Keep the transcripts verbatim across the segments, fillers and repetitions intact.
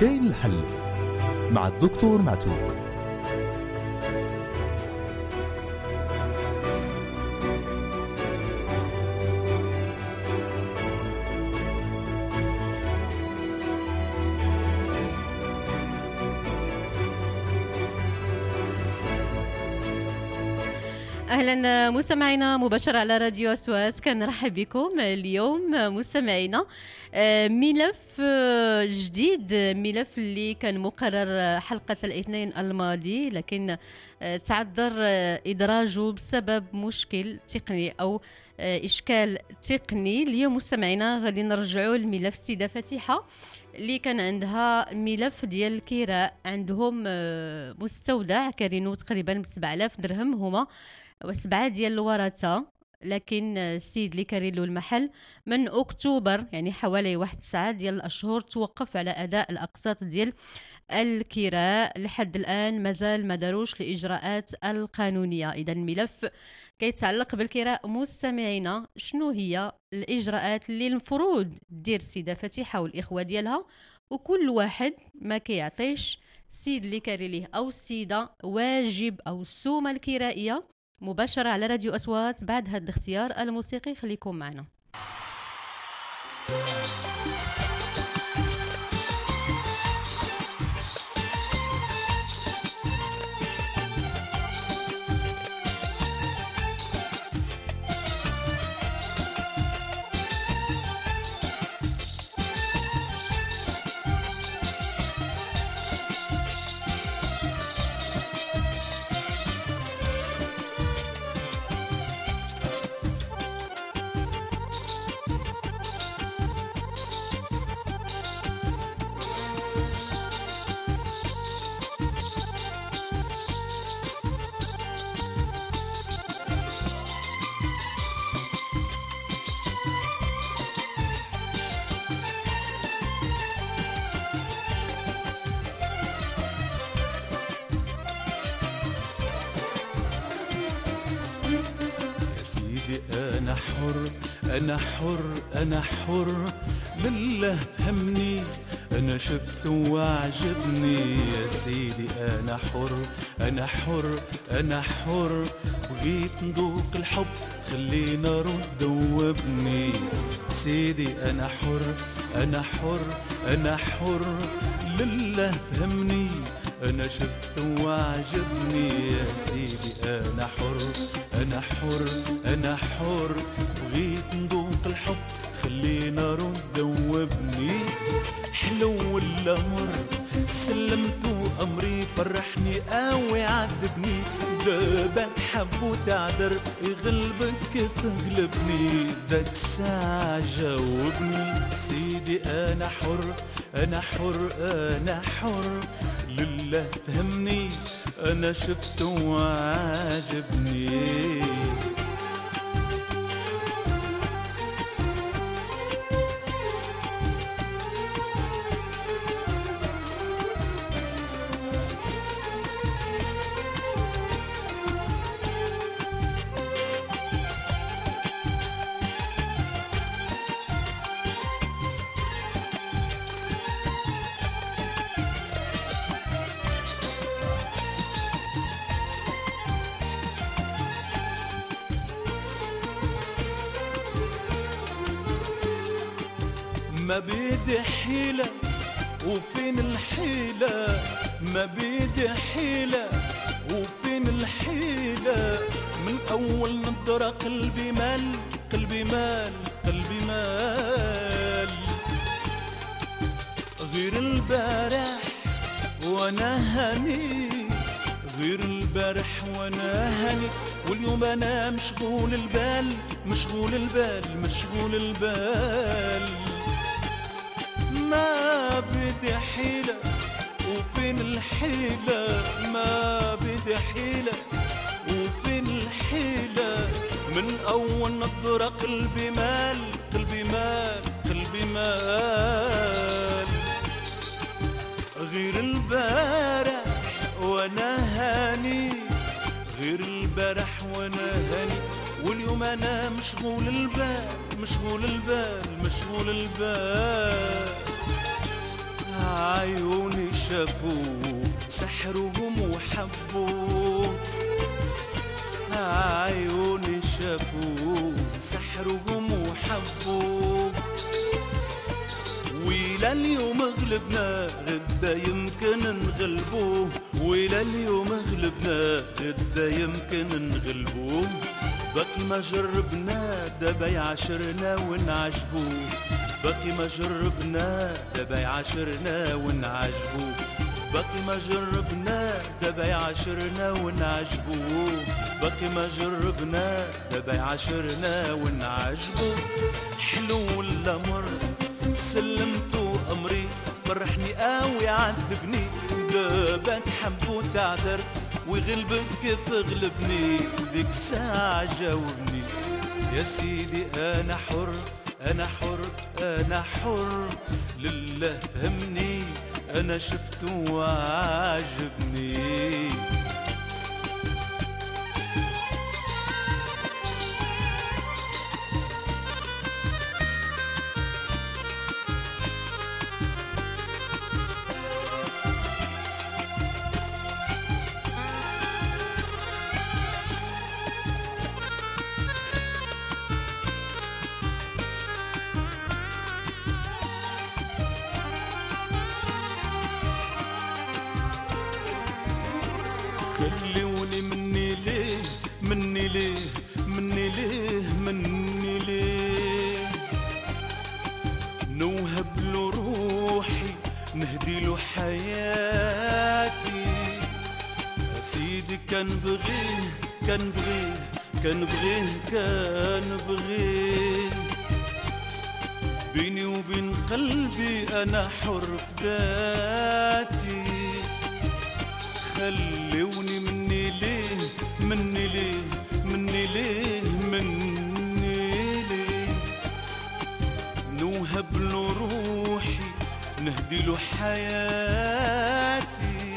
كاين الحل مع الدكتور معتوق. أهلا مستمعينا مباشرة على راديو أصوات، كنرحب بكم اليوم مستمعينا. ملف جديد، ملف اللي كان مقرر حلقة الاثنين الماضي لكن تعذر إدراجه بسبب مشكل تقني أو إشكال تقني. اليوم مستمعينا غادي نرجعوا لملف السيدة فاتحة اللي كان عندها ملف ديال الكراء، عندهم مستودع كارينو تقريبا ب سبعة آلاف درهم، هما وسبعة ديال الورثة، لكن السيد اللي كاري له المحل من أكتوبر يعني حوالي واحد تسعة ديال الأشهر توقف على أداء الأقساط ديال الكراء. لحد الآن مازال ما داروش الإجراءات القانونية. إذا الملف كيتعلق بالكراء مستمعينا، شنو هي الإجراءات اللي المفروض دير السيدة فاتحة والإخوة ديالها، وكل واحد ما كيعطيش السيد اللي كاري ليه أو السيدة واجب أو السومة الكرائية. مباشرة على راديو أصوات بعد هذا الاختيار الموسيقي، خليكم معنا. أنا حر أنا حر أنا حر لله فهمني، أنا شفت وعجبني يا سيدي. أنا حر أنا حر أنا حر، بغيت نذوق الحب تخلينا رد وابني سيدي. أنا حر أنا حر أنا حر لله فهمني، أنا شفت وعجبني يا سيدي. أنا حر أنا حر أنا حر، بغيت نذوق الحب تخلينا رد وابني. حلو ولا مر سلمت أمري، فرحني أو يعذبني، دابا نحب وتعذر يغلبك تغلبني، داك الساعة جاوبني سيدي. أنا حر أنا حر أنا حر لله فهمني، أنا شفت وعجبني. ما بيدي حيلة وفين الحيلة، ما بيدي حيلة وفين الحيلة، من أول نظرة قلبي مال قلبي مال قلبي مال. غير البارح وانا هاني، غير البارح وانا هاني، واليوم انا مشغول البال مشغول البال مشغول البال. ما بدي حيلة وفين الحيلة، ما بدي حيلة وفين الحيلة، من أول نظرة قلبي مال قلبي مال قلبي مال. غير البارح وانا هاني، غير البارح وانا هاني، واليوم انا مشغول البال مشغول البال مشغول البال. عيوني شافوه سحرهم وحبوه، عيوني شافوه سحرهم وحبوه. وإلى اليوم غلبنا غدا يمكن نغلبوه، وإلى اليوم غلبنا غدا يمكن نغلبوه. باقي ما جربنا دابا يعشرنا ونعجبوه، باقي ما جربنا دابا يعشرنا ونعجبوه، باقي ما جربنا دابا يعشرنا ونعجبوه، باقي ما جربنا دابا يعشرنا ونعجبوه. حلو ولا مر سلمتو امري، فرحني قوي عذبني، دابا تحب وتعذر ويغلبك كيف غلبني، ديك الساعة جاوبني. يا سيدي انا حر انا حر انا حر، لله فهمني انا شفته وعجبني. خلوني مني ليه مني ليه مني ليه مني ليه، نوهب له روحي نهدي له حياتي. سيدي كان بغيه كان بغيه كان بغيه كان بغيه، بيني وبين قلبي انا حر في ذاتي. خلوني مني ليه مني ليه مني ليه مني ليه، نوهب له روحي نهدي له حياتي.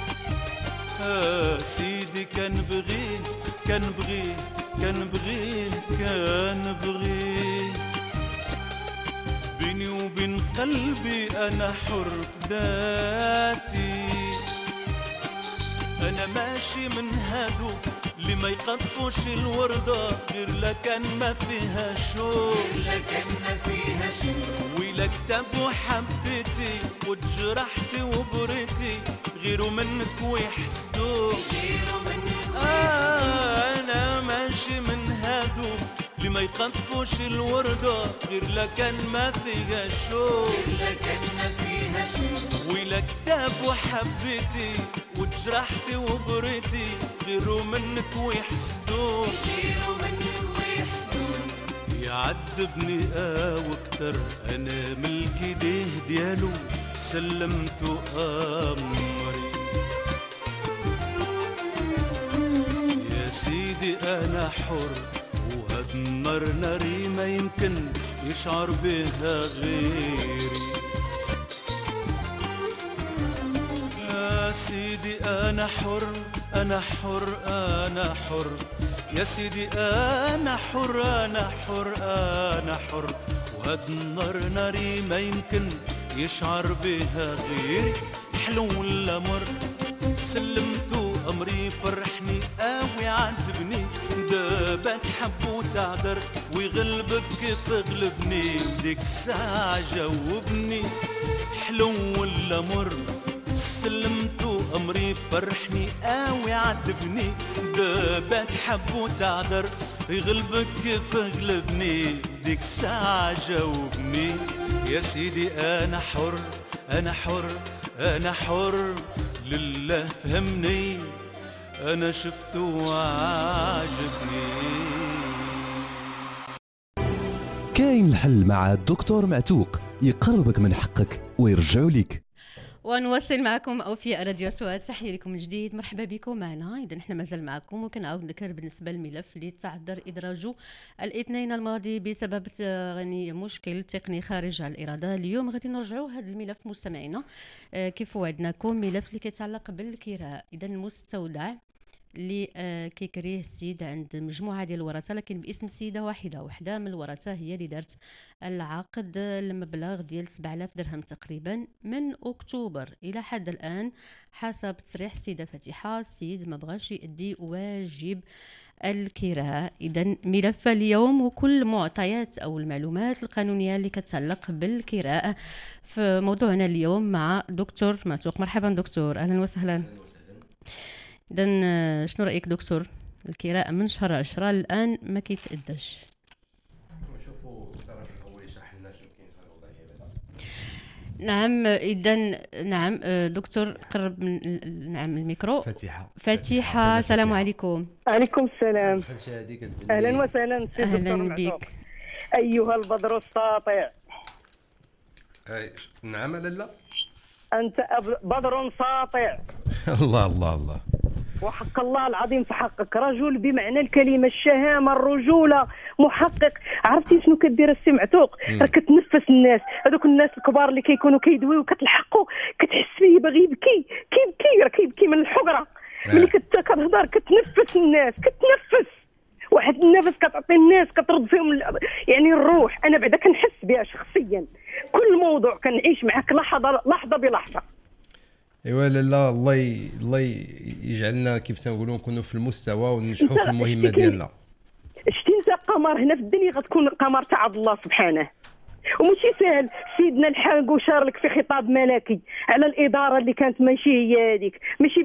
آه سيدي كان بغيه كان بغيه كان بغيه كان بغيه، بيني وبين قلبي انا حر في ذاتي. أنا ماشي من هادو اللي ما يقطفوش الوردة غير لكان ما فيها شوق، غير لكان ما فيها شوق. ويلا كتاب وحبيتي وتجرحتي وبريتي غيروا منك ويحسدوك، غيروا منك آه أنا ماشي من هادو اللي ما يقطفوش الوردة غير لكان ما فيها شوق، غير لكان ما فيها شوق. ويلا كتاب وحبيتي وتجرحتي وبريتي غيروا منك ويحسدوك، غيروا منك ويحسدوك. يعذبني اه واكتر انا ملك ايديه ديالو سلمتو امري. يا سيدي انا حر وهاد النار ناري ما يمكن يشعر بها غيري. يا سيدي أنا حر أنا حر أنا حر، يا سيدي أنا حر أنا حر أنا حر، وهاد النار ناري ما يمكن يشعر بها غيري. حلو ولا مر سلمتو أمري، فرحني قوي عذبني، دابا تحب وتعذر ويغلبك كيف غلبني، ديك الساعة جاوبني. حلو ولا مر سلمتو امري، فرحني قوي عذبني، دابا تحب وتعذر يغلبك كيف غلبني، ديك الساعة جاوبني. يا سيدي انا حر انا حر انا حر، لله فهمني انا شفته وعجبني. كاين الحل مع الدكتور معتوق، يقربك من حقك ويرجعوا ليك. ونواصل معكم أوفياء راديو سواد. تحية لكم من جديد، مرحبا بكم معنا. إذا نحن مازال معكم، وكنعاود نذكر بالنسبة للملف اللي تعذر إدراجه الاثنين الماضي بسبب يعني مشكل تقني خارج عن الإرادة. اليوم غادي نرجعوا هذا الملف مستمعينا كيف وعدناكم، ملف اللي كيتعلق بالكراء. إذا المستودع اللي آه كيكريه السيد عند مجموعه ديال الورثه، لكن باسم سيده واحده. وحده من الورثه هي اللي دارت العقد المبلغ ديال سبعة آلاف درهم تقريبا من اكتوبر الى حد الان. حسب تصريح السيده فاتحه، السيد ما بغاش يؤدي واجب الكراء. اذا ملف اليوم وكل معطيات او المعلومات القانونيه اللي كتعلق بالكراء في موضوعنا اليوم مع دكتور معتوق. مرحبا دكتور، اهلا وسهلا. اذا شنو رايك دكتور؟ الكراء من شهر عشرة الان ما كيتاداش. نشوفوا الطرف الاول يشرح لنا شنو كاين في الوضعيه. نعم اذا نعم دكتور قرب من نعم الميكرو. فاتحه فاتحه السلام عليكم. عليكم السلام. اهلا وسهلا سي اهلا بك ايها البدر الساطع. نعم لاله انت بدر ساطع. الله الله الله. وحق الله العظيم في حقك رجل بمعنى الكلمه، الشهامه، الرجوله، محقق. عرفتي شنو كدير السي معتوق؟ راك كتنفس الناس، هذوك الناس الكبار اللي كيكونوا كيدويو كتلحقوا كتحس فيه باغي يبكي كيبكي راه كيبكي من الحقره. ملي كتهضر كتنفس الناس، كتنفس واحد النفس كتعطي الناس كترد فيهم يعني الروح. انا بعدا كنحس بها شخصيا، كل موضوع كنعيش معك لحظه لحظه بلحظه. ايوا لاله الله ي... الله يجعلنا كيف تنقولوا نكونوا في المستوى وننجحوا في المهمه ديالنا. شتي انت قمر هنا في الدنيا غتكون قمر تاع الله سبحانه، وماشي سهل. سيدنا الحاج وشار لك في خطاب ملكي على الاداره اللي كانت ماشي هي هذيك، ماشي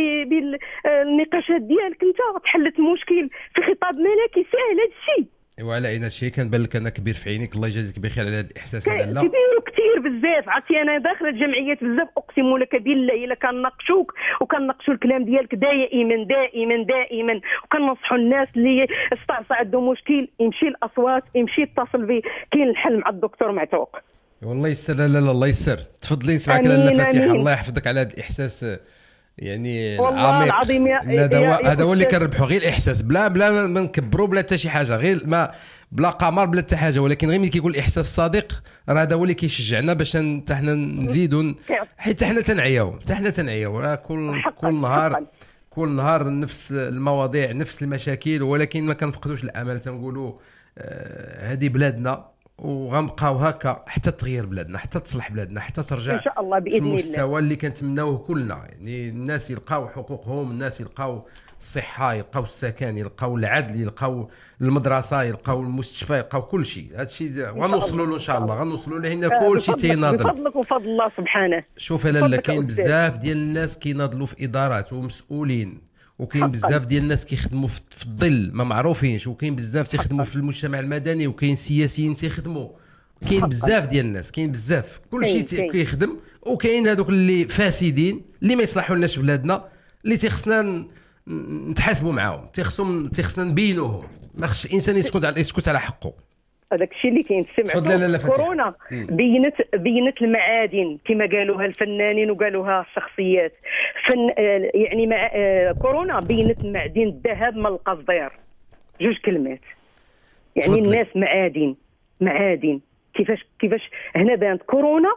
بالنقاشات ديالك انت تحلت المشكل في خطاب ملكي. سهل هذا الشيء. ايوا على اين الشيء كنبان لك انا كبير في عينيك، الله يجازيك بخير على هذا الاحساس. لا كبير كثير بزاف. عرفتي انا داخله الجمعيات بزاف، اقسم لك بالله الا كنناقشوك وكنناقشوا الكلام ديالك دائما دائما دائما، وكننصحوا الناس اللي استعصى عنده مشكل يمشي الاصوات، يمشي يتصل بي، كاين الحل مع الدكتور معتوق. والله يسر. لا لا الله يسر. تفضلي نسمعك لاله فاتحه. الله يحفظك على هذا الاحساس يعني والله العظيم. هذا هذا هو اللي كنربحوا، غير الاحساس، بلا بلا ما نكبروا، بلا حتى شي حاجه، غير ما بلا قمر بلا حتى حاجه، ولكن غير ملي كيقول الاحساس صادق راه هذا هو اللي كيشجعنا باش حتى حنا نزيدوا، حيت حنا تنعياو حتى حنا تنعياو راه كل كل نهار كل نهار نفس المواضيع نفس المشاكل، ولكن ما كنفقدوش الامل. تنقولوا هذه آه بلادنا وغنبقاو هكا حتى تغير بلادنا، حتى تصلح بلادنا، حتى ترجع ان شاء الله باذن الله في المستوى اللي كنتمناوه كلنا. يعني الناس يلقاو حقوقهم، الناس يلقاو الصحه، يلقاو السكن، يلقاو العدل، يلقاو المدرسه، يلقاو المستشفى، يلقاو كل شيء. هذا الشيء غنوصلوا له ان شاء الله، غنوصلوا له هنا كل شيء تيناضل بفضلك وفضل الله سبحانه. شوف لاله كاين بزاف ديال الناس كيناضلوا في ادارات ومسؤولين، وكاين بزاف ديال الناس كيخدموا في الظل ما معروفينش، وكاين بزاف تيخدموا في المجتمع المدني، وكاين سياسيين تيخدموا، كاين بزاف ديال الناس، كاين بزاف كل شيء كيخدم. وكاين هذوك اللي فاسدين اللي ما يصلحوا لناش بلادنا، اللي تيخصنا نتحاسبوا معاهم، تيخصهم تيخصنا نبينوهم. ما خصش الانسان يسكت على يسكت على حقه. هذاك الشيء اللي كاين سمعتوا. كورونا بينت بينت المعادن كما قالوها الفنانين وقالوها الشخصيات. فن يعني مع كورونا بينت معدن الذهب من القصدير. جوج كلمات يعني فضلي. الناس معادن معادن كيفاش كيفاش هنا بانت كورونا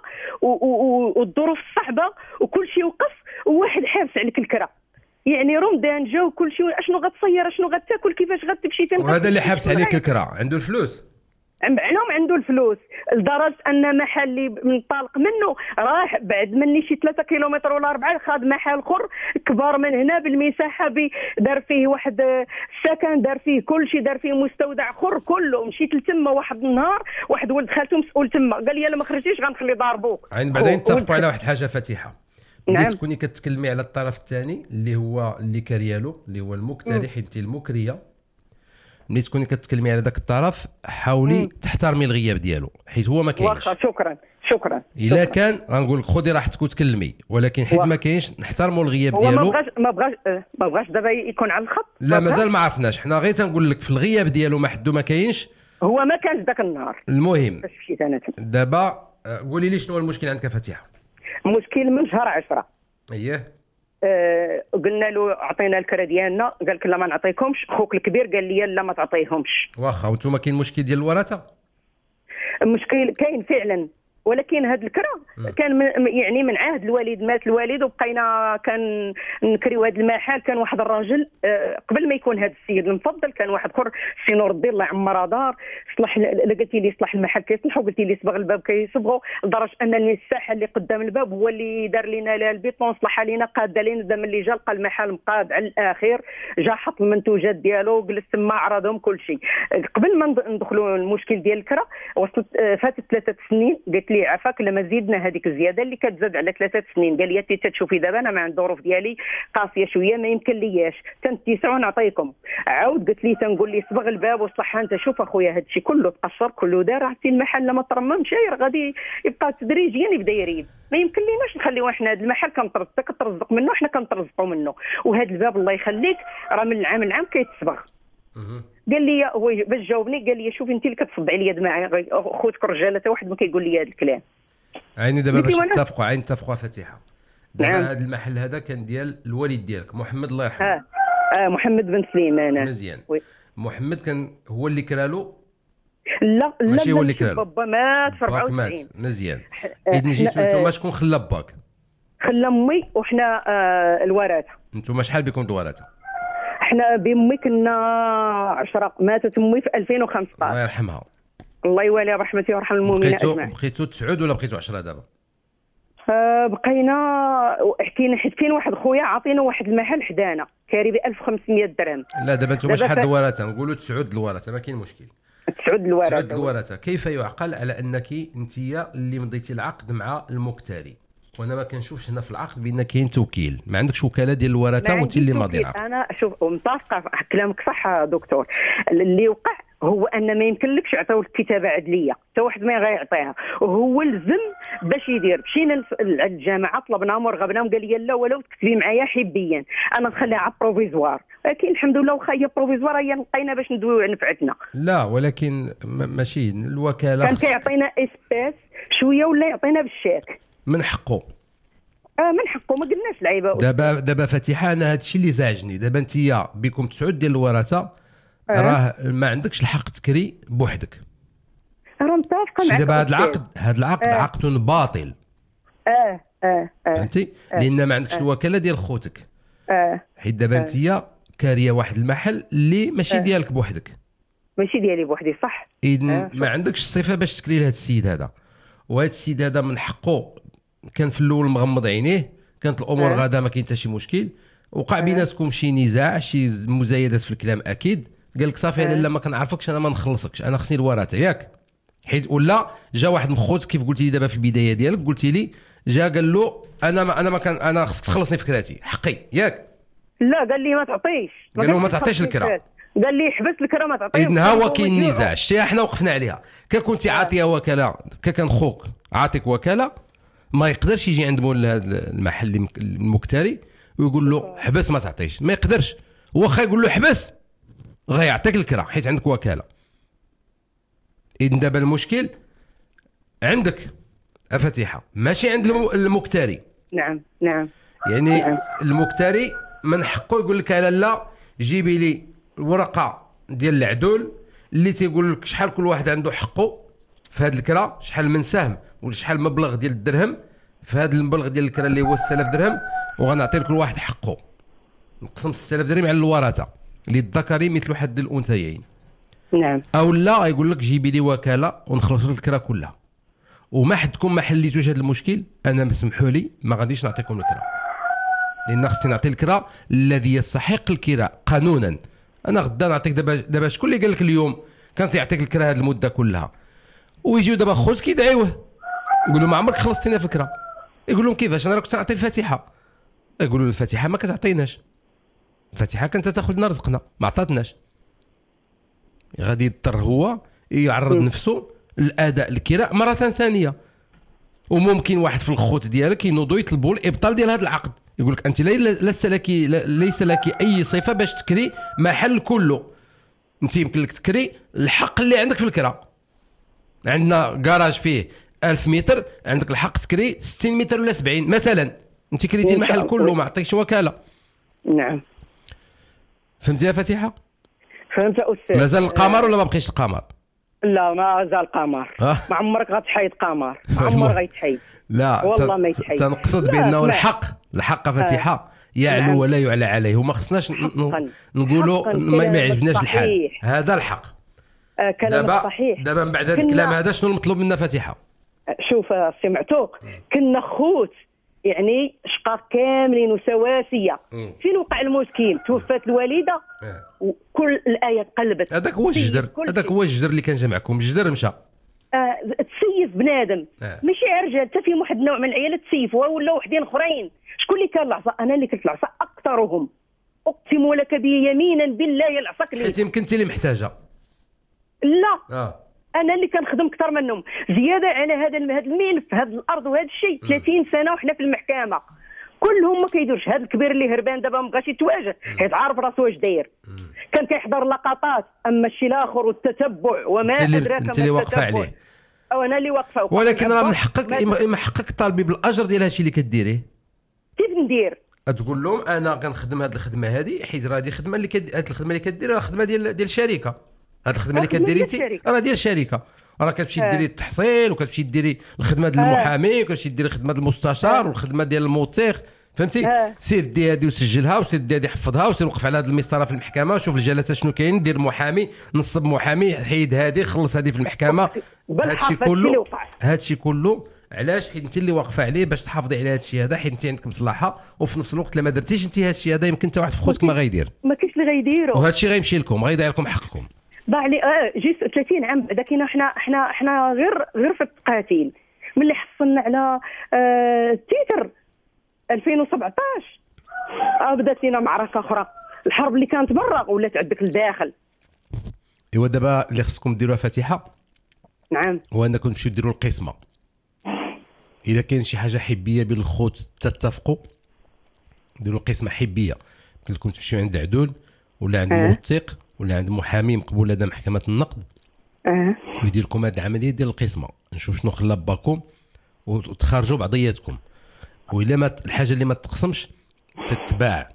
والظروف الصعبه وكل شيء وقف، وواحد حابس عليك الكرا. يعني رمضان جا وكل شيء، اشنو غتصير، اشنو غتاكل، كيفاش غتمشي تنقل. وهذا اللي حابس عليك الكرا عنده الفلوس، علوم عنده الفلوس لدرجه ان محل اللي منطلق منه راح بعد مني شي ثلاثة كيلومتر ولا أربعة، خاد محل اخر كبار من هنا بالمساحه، دار فيه واحد السكن، دار فيه كل شيء، دار فيه مستودع اخر كله. مشيت لتما واحد النهار، واحد ولد خالته مسؤول تما قال لي الا ما خرجتيش غنخلي ضاربوك. عين بعدين نتفقوا على واحد حاجه فاتحه. ملي نعم. تكوني كتكلمي على الطرف الثاني اللي هو اللي كريالو اللي هو المكتري، حيت المكريه ملي تكوني كتكلمي على ذاك الطرف حاولي مم. تحترمي الغياب ديالو، حيت هو ما كاينش. شكرا شكرا. الا كان غنقول لك خذي راحتك وتكلمي، ولكن حيت ما كاينش نحترموا الغياب ديالو. ما بغاش ما بغاش ما بغاش دابا يكون على الخط. لا مازال ما عرفناش، حنا غير تنقول لك في الغياب ديالو ما حدو ما كاينش، هو ما كانش ذاك النهار. المهم دابا قولي لي شنو هو المشكل عندك فاتحه؟ مشكل من شهر عشرة. اييه. آه قلنا له عطينا الكرا ديالنا، قال لك لا ما نعطيكمش. خوك الكبير قال لي لا ما تعطيهمش. واخا وانتم كاين مشكل ديال الورثه؟ المشكل كاين فعلا ولكن هاد الكرا كان من يعني من عهد الوالد، مات الوالد وبقينا كان نكريو هاد المحل. كان واحد الراجل قبل ما يكون هاد السيد المفضل كان واحد اخر سي نور الدين الله يعمرها دار، صلح قلتي لي صلح المحل كيصلحوا، قلتي لي صبغ الباب كيصبغوا، لدرجه ان المساحه اللي قدام الباب هو اللي دار لنا لها البيطون، صلحها لينا قاد لينا دام اللي جا لقى المحل مقاد على الاخر، جا حط المنتوجات ديالو جلس تما عرضهم كل شيء. قبل ما ندخلوا المشكل ديال الكرا وصلت فاتت ثلاثه سنين، قالت لي عفاك لما زيدنا هذيك الزياده اللي كتزاد على ثلاثه سنين، قال لي انت تشوفي دابا انا مع الظروف ديالي قاسيه شويه ما يمكن لياش تنتسع ونعطيكم. عاود قلت لي تنقول لي صبغ الباب وصلحها انت. شوف اخويا هذا الشيء كله تقشر كله دار، عرفتي المحل لما ترممش غادي يبقى تدريجيا يبدا يريب، ما يمكن ليناش نخليو احنا هذا المحل كنترزق كترزق منه حنا كنترزقوا منه، وهذا الباب الله يخليك راه من العام العام كيتصبغ. قال لي هو باش جاوبني قال لي شوفي انت اللي كتصدعي لي مع خوتك الرجاله حتى واحد ما كيقول لي هذا الكلام. عيني دابا باش نتفقوا عين نتفقوا فاتحه. دابا نعم. هذا المحل هذا كان ديال الوالد ديالك محمد الله يرحمه. اه, آه محمد بن سليمان. مزيان. وي. محمد كان هو اللي كرالو؟ لا لا ماشي هو اللي كرالو، بابا مات في أربعة وتسعين. مزيان. اذا جيتوا نتوما شكون خلى باك؟ خلى امي وحنا آه الورثه. نتوما شحال بكم الورثه؟ احنا بامي كنا عشرة، ماتت امي في ألفين وخمسطاش. الله يرحمها. الله يوالي رحمتي ويرحم المؤمنين اجمعين. بقيتوا تسعود ولا بقيتوا عشرة دابا؟ أه بقينا حكينا حيت كاين واحد خويا عاطينا واحد المحل حدانا كاري ب ألف وخمسمية درهم. لا دابا نتوما شحال الورثه؟ نقولوا تسعود الورثه ما كاين مشكل. تسعود الورثه. تسعود الورثه. كيف يعقل على انك انت اللي مضيتي العقد مع المكتري؟ وانا ما كنشوفش هنا في العقد بان كاين توكيل، ما عندكش وكاله ديال الورثه وانت اللي ماضي العقد. انا شوف متفقه كلامك صح دكتور، اللي وقع هو ان ما يمكنلكش يعطيو الكتابه عدليه، حتى واحد ما غيعطيها، وهو لزم باش يدير. مشينا للجامعه طلبناهم ورغبناهم قال لي لا ولو تكتبي معايا حبيا انا نخليها بروفيزوار، لكن الحمد لله واخا هي بروفيزوار هي لقينا باش ندويو نفعتنا. لا ولكن ماشي الوكاله كان كيعطينا اسباس شويه ولا يعطينا بالشيك من حقه. اه من حقه ما قلناش لعيبه. دابا دابا فاتحه انا هذا الشيء اللي زعجني، دابا انت بكم تسعود ديال الورثه أه. راه ما عندكش الحق تكري بوحدك. راه متفقه معك. دابا هذا العقد هذا العقد أه. عقد باطل. اه اه اه فهمتي؟ أه. لان ما عندكش أه. الوكاله ديال خوتك. اه حيت دابا انت كاريه واحد المحل اللي ماشي أه. ديالك بوحدك. ماشي ديالي بوحدي صح. اذا أه. ما عندكش الصفه باش تكري لهذا السيد هذا، وهذا السيد هذا من حقه كان في الاول مغمض عينيه، كانت الامور أه. غاده ما كاين حتى شي مشكل، وقع بيناتكم شي نزاع شي مزايدات في الكلام اكيد، قال لك صافي انا لا ما كنعرفكش انا ما نخلصكش انا خصني الورثه ياك. حيت ولا جا واحد من خوت كيف قلتي لي دابا في البدايه ديالك قلتي لي جا قال له انا ما انا ما كان انا خصك تخلصني فكراتي حقي ياك. لا قال لي ما تعطيش، قال له ما تعطيش الكرا، قال لي حبس الكرا ما تعطيش. اذن ها هو كاين نزاع الشيء حنا وقفنا عليها. كا كنتي عاطيه وكاله كا كان خوك عاطيك وكاله ما يقدرش يجي عند مول هذا المحل المكتري ويقول له حبس ما تعطيش، ما يقدرش. واخا يقول له حبس غيعطيك الكرا حيت عندك وكاله. اذن دابا المشكل عندك فاتحه ماشي عند المكتري. نعم نعم. يعني نعم. المكتري من حقه يقول لك لا لا جيبي لي الورقه ديال العدول اللي تيقول لك شحال كل واحد عنده حقه في هذا الكرا، شحال من سهم ولا شحال المبلغ ديال الدرهم في هذا المبلغ ديال الكرا اللي هو ستة آلاف درهم، وغنعطي لكل واحد حقه. نقسم ستة آلاف درهم على الورثه للذكر مثل حد الانثيين. نعم. او لا يقول لك جيبي لي وكاله ونخلص لك الكرا كلها، وما حدكم ما حليتوش هذا المشكل انا سمحوا لي ما غاديش نعطيكم الكرا، لان خصني نعطي الكرا الذي يستحق الكراء قانونا. انا غدا نعطيك دابا دابا شكون اللي قال لك اليوم كان تيعطيك الكرا هذه المده كلها، ويجيو دابا خوت كيدعيوه يقولوا ما عمرك خلصتينا فكره، يقول لهم كيفاش انا كنت نعطي الفاتحه، يقولوا الفاتحه ما كتعطيناش، الفاتحه كانت تاخذ لنا رزقنا ما عطاتناش. غادي يضطر هو يعرض نفسه للاداء الكراء مره ثانيه، وممكن واحد في الخوت ديالك ينوضوا يطلبوا الابطال ديال هذا العقد، يقول لك انت ليس لك ليس لك اي صفه باش تكري محل كله، انت يمكن لك تكري الحق اللي عندك في الكرا. عندنا كراج فيه ألف متر، عندك الحق تكري ستين متر ولا سبعين مثلا، انت كريتي المحل كله ما عطيكش وكاله. نعم. فهمتي يا فاتحه؟ فهمت استاذ. مازال القمر ولا ما بقيش القمر؟ لا ما زال قمر. آه. ما عمرك غتحيد قمر، ما عمرك غيتحيد. لا والله ما يتحيد. تنقصد بانه الحق الحق فاتحه آه. يعلو نعم. ولا يعلى عليه، وما خصناش نقولوا ما يعجبناش الحال. هذا الحق. آه كلام دابا صحيح. دابا من بعد هذا الكلام هذا شنو المطلوب منا فاتحه؟ شوف سي معتوق، كنا خوت يعني شقاق كاملين وسواسيه. فين وقع المشكل؟ توفات الوالده آه. وكل الايه قلبت. هذاك هو الجدر، هذاك هو الجدر اللي كان جمعكم، الجدر مشى. آه تسيف بنادم آه. ماشي رجال، حتى في واحد النوع من العيالات تسيفوا ولا وحدين اخرين. شكون اللي كان العصا؟ انا اللي كنت العصا اكثرهم، اقسم لك بيمينا بالله العصا لي. حيت يمكن انت اللي محتاجه. لا اه انا اللي كنخدم اكثر منهم، زياده على هذا هذا الملف هذا الارض وهذا الشيء. ثلاثين سنه وحنا في المحكمه كلهم ما كيديروش. هذا الكبير اللي هربان دابا ما بغاش يتواجه، حيت عارف راسو واش داير. كان كيحضر لقطات، اما الشيء الاخر والتتبع وما ادراك ما انت اللي واقفه عليه. او انا اللي واقفه. ولكن راه من حقك من حقك طالبي بالاجر ديال هادشي اللي كديريه. كيف ندير؟ تقول لهم انا كنخدم هذه الخدمه هذه حيت راه هذه الخدمه اللي كد... هذه الخدمه اللي كدير راه خدمه ديال ديال الشركه. هذه الخدمه اللي كديري انت راه ديال الشركه. راه كتمشي ديري التحصيل وكتمشي ديري الخدمه ديال المحامي وكتمشي ديري خدمه المستشار والخدمه ديال الموثق، فهمتي؟ سير دي هذه وسجلها وسير دي هذه حفظها وسير وقف على هذه المسطره في المحكمه وشوف الجلسات شنو كاين، دير محامي، نصب محامي، حيد هذه، خلص هذه في المحكمه. هادشي كله هادشي كله علاش؟ حيت انت اللي واقفه عليه باش تحافظي على هادشي هذا، حيت انت عندك مصلحه، وفي نفس الوقت لما درتيش انت هادشي هذا يمكن حتى واحد في خوتك ما غيدير، ما كاينش اللي غيديروا، وهادشي غيمشي لكم، غيضيع لكم حقكم. ضاع لي اه جيت ثلاثين عام بعدا كاينه. حنا حنا حنا غير غير في التقاتيل ملي حصلنا على آه التيتر ألفين وسبعطاش اه بدات لينا معركه اخرى. الحرب اللي كانت برا ولات عندك لداخل. ايوا دابا اللي خصكم ديروها فاتحه. نعم. هو انكم تمشيو ديروا القسمه. اذا كاين شي حاجه حبيه بين الخوت تتفقوا ديروا القسمه حبيه. يمكن لكم تمشيو عند عدول ولا عند أه. موثق ولا عند محامي مقبول لدى محكمه النقد اه ويدير لكم هذه العمليه ديال القسمه. نشوف شنو خلى باكم وتخرجوا بعضياتكم. وإلا ما الحاجه اللي ما تقسمش تتباع،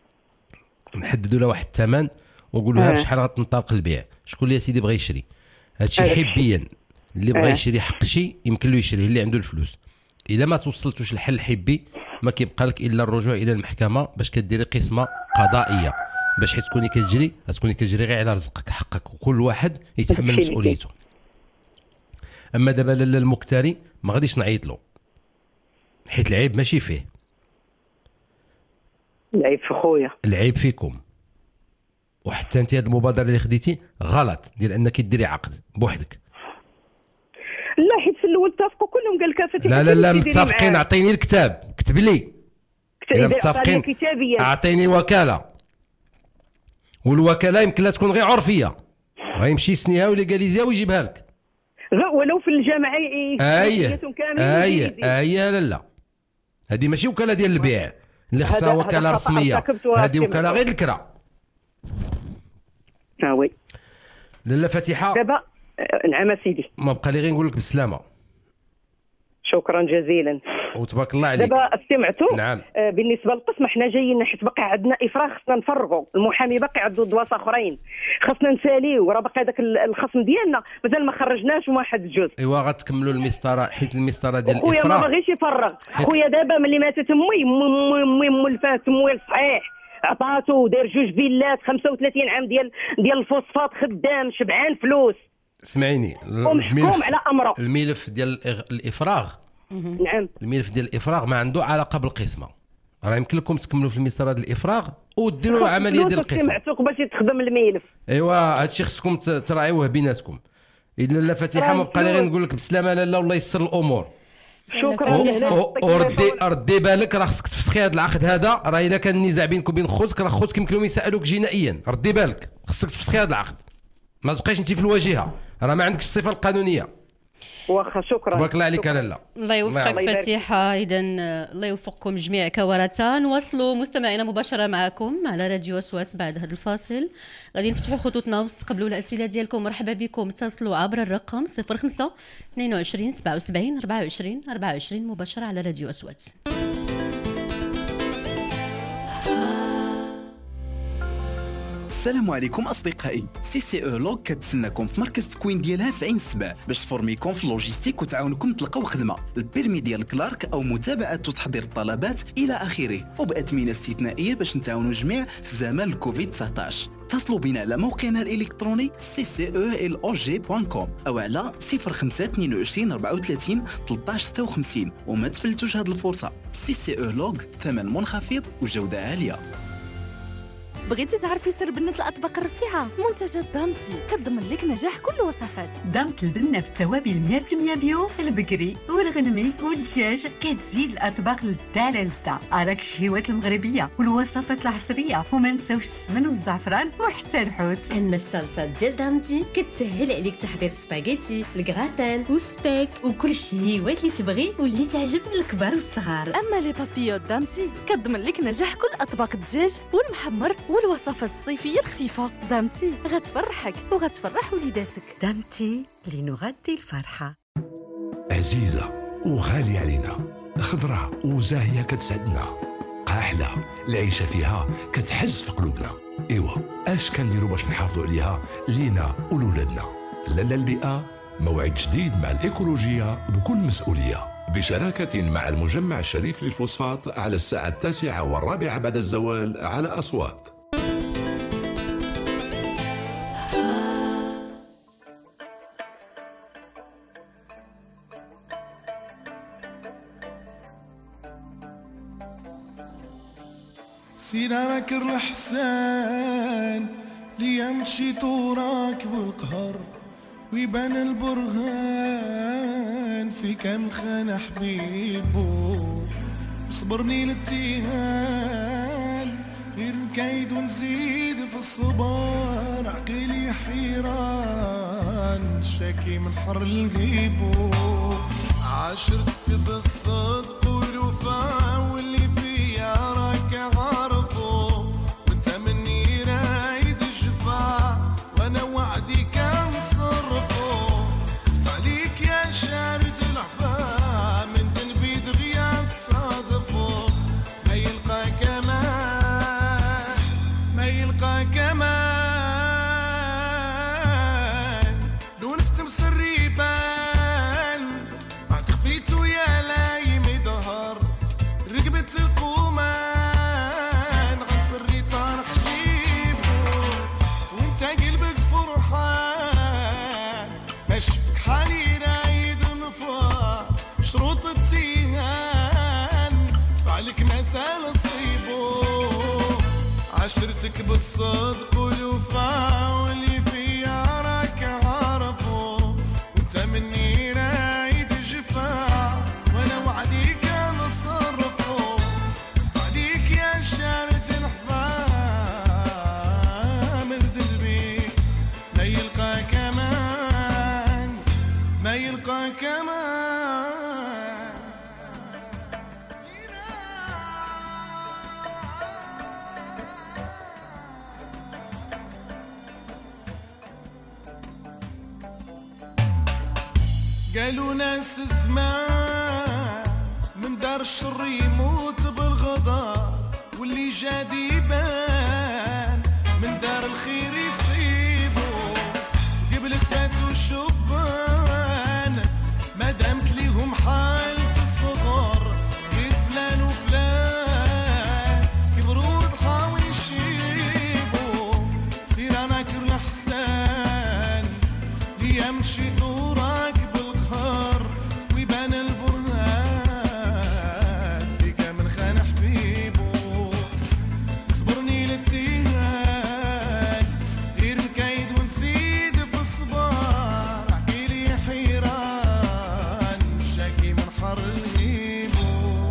نحددوا لها واحد الثمن ونقولوا لها بشحال غتنطلق البيع. شكون اللي يا سيدي بغى يشري هادشي حبيا، اللي بغى يشري حق شي يمكن له يشريه اللي عنده الفلوس. الا ما توصلتوش لحل الحبي ما كيبقى لك الا الرجوع الى المحكمه باش كديري قسمه قضائيه، باش حيت تكوني كتجري تكوني كتجري غير على رزقك حقك، وكل واحد يتحمل مسؤوليته. اما دابا لالا المكتري ما غاديش نعيط له حيت العيب ماشي فيه، العيب في خويا، العيب فيكم. وحتى انت هذه المبادره اللي خديتي غلط ديال انك ديري عقد بوحدك. لا حيت في الاول اتفقوا كلهم قال لك فاتح. لا لا لا متفقين، اعطيني الكتاب كتب لي. اذا متفقين اعطيني وكاله، والوكاله يمكن لا تكون غير عرفيه، غيمشي يسنيها وليغاليزيها ويجيبها لك ولو في الجامعه اييه اييه اييه. لا لا هذه ماشي وكاله ديال البيع اللي خصها وكاله رسميه، هذه وكاله غير الكرا. اه وي لاله فاتحه دابا. نعم سيدي، ما بقى لي غير نقول لك بالسلامه. شكرا جزيلا وتبارك الله عليك. دابا استمعتوا. نعم. آه بالنسبه للقسم حنا جايين حيت باقي عندنا افراغ خصنا نفرغوا. المحامي باقي عنده دواس اخرين خصنا نساليو، راه باقي هذاك الخصم ديالنا مازال ما خرجناش واحد الجزء. ايوا غتكملوا المسطره حيت المسطره ديال الافراغ خويا ما باغيش يفرغ. خويا دابا ملي ماتت امي امي مولفات تمويل صحيح عطاتو دار جوج فيلات خمسة وثلاثين عام ديال ديال الفوسفات خدام شبعان فلوس. اسمعيني ومحكوم على امره. الملف ديال الافراغ نعم الملف ديال الافراغ ما عنده علاقه بالقسمه. راه يمكن لكم تكملوا في المسطره ديال الافراغ وديروا العمليه ديال القسمه. سمعتوك باش تخدم الملف. ايوا هادشي خصكم تراعيوه بيناتكم. الا لا فاتحه ما بقى لي غير نقول لك بسلامه لاله والله يسر الامور. شكرا. وردي ردي بالك راه خصك تفسخي هذا العقد هذا. راه الا كان النزاع بينك وبين خوتك راه خوتك يمكن لهم يسالوك جنائيا. ردي بالك خصك تفسخي هذا العقد، ما تبقايش انت في الواجهه، راه ما عندكش الصفه القانونيه. واخا شكرا. تبارك الله عليك لاله. الله يوفقك فاتحه. اذا الله يوفقكم جميع كورة. نواصلوا مستمعينا مباشره معكم على راديو أصوات. بعد هذا الفاصل غادي نفتحوا خطوطنا ونستقبلوا الاسئله ديالكم. مرحبا بكم، اتصلوا عبر الرقم صفر خمسة اثنين وعشرين سبعة وسبعين أربعة وعشرين أربعة وعشرين مباشره على راديو أصوات. السلام عليكم أصدقائي. سي سي او لوج كتسناكم في مركز تكوين ديالها في عين سبع باش تفورميكم في اللوجيستيك وتعاونكم تلقاو خدمة، البيرمي ديال كلارك أو متابعة وتحضير الطلبات إلى آخره، وبأثمنة استثنائية باش نتعاونوا جميع في زمان الكوفيد تسعطاش. اتصلوا بنا على موقعنا الإلكتروني سي سي او ال او جي دوت كوم أو على صفر خمسة اثنين وعشرين أربعة وثلاثين ثلاثة عشر ستة وخمسين، وما تفلتوش هاد الفرصة. سي سي او لوج، ثمن منخفض وجودة عالية. بغيتي تعرفي سر بنة الأطباق الرفيعة؟ منتجات دامتي كتضمن لك نجاح كل الوصفات. دامت البنة بالتوابل مية بالمية بيو، البقري والغنمي والدجاج، كتزيد الأطباق للتا للتا. أراك الشهيوات المغربية والوصفات العصرية، وما نساوش السمن والزعفران وحتى الحوت. أما الصلصة ديال دامتي كتسهل عليك تحضير سباغيتي، الكغاتان والستيك وكل الشهيوات اللي تبغي واللي تعجب الكبار والصغار. أما لي بابيو دامتي كتضمن لك نجاح كل أطباق الدجاج والمحمر والوصفات الصيفية الخفيفة. دامتي غتفرحك وغتفرح وليداتك. دامتي لنغذي الفرحة. عزيزة وغالية علينا، خضرة وزاهية كتسعدنا، قاحلة العيشة فيها كتحز في قلوبنا. إيوا اش كنديروا باش نحافظوا عليها لينا ولولادنا؟ لالا البيئة موعد جديد مع الإيكولوجية بكل مسؤولية، بشراكة مع المجمع الشريف للفوسفات على الساعة التاسعة والرابعة بعد الزوال على أصوات. سير راكر الحسان ليا مشيت وراك بالقهر، ويبان البرهان في كم خان حبيبو. صبرني للتيهان غير الكيد ونزيد في الصبار، عقلي حيران شاكي من حر الغيبو. عاشرتك بالصدق والوفا واللي فيا راك عارفو، وانت مني رايد الجفا وانا وعدي كان صرفو. خفت عليك يا شارد العفا من ذنبي دغيا تصادفو، ما يلقى كمان ما يلقى كمان لونك تمسر ريبان ما تخفيتو يا لايم ظهر رقبة القومان غنسري طارق جيبو، وانت قلبك فرحان ماشفك حالي رايد نفار. شروط التيهان فعلك ما زال تصيبو، عشرتك بالصدق والوفا واللي فيا راك عارفو، وانت مني رايد جفا وانا وعدي كان صرفو. خفت عليك يا شارد الحفا من ذنبي ما يلقى كمان ما يلقى كمان. قالوا ناس الزمان من دار الشر يموت بالغدار، واللي جاد يبان من دار الخير يصيبو. قبلك فاتوا شبان ما دامت ليهم حالة الصغار، غير فلان وفلان كبروا وضحاو يشيبو. سير انا كر الحسان ليا مشيت وراك بالقهر، ويبان البرهان فيك من خان حبيبو. صبرني للتيهان غير الكيد ونزيد في الصبار، عقلي حيران شاكي من حر الغيبو.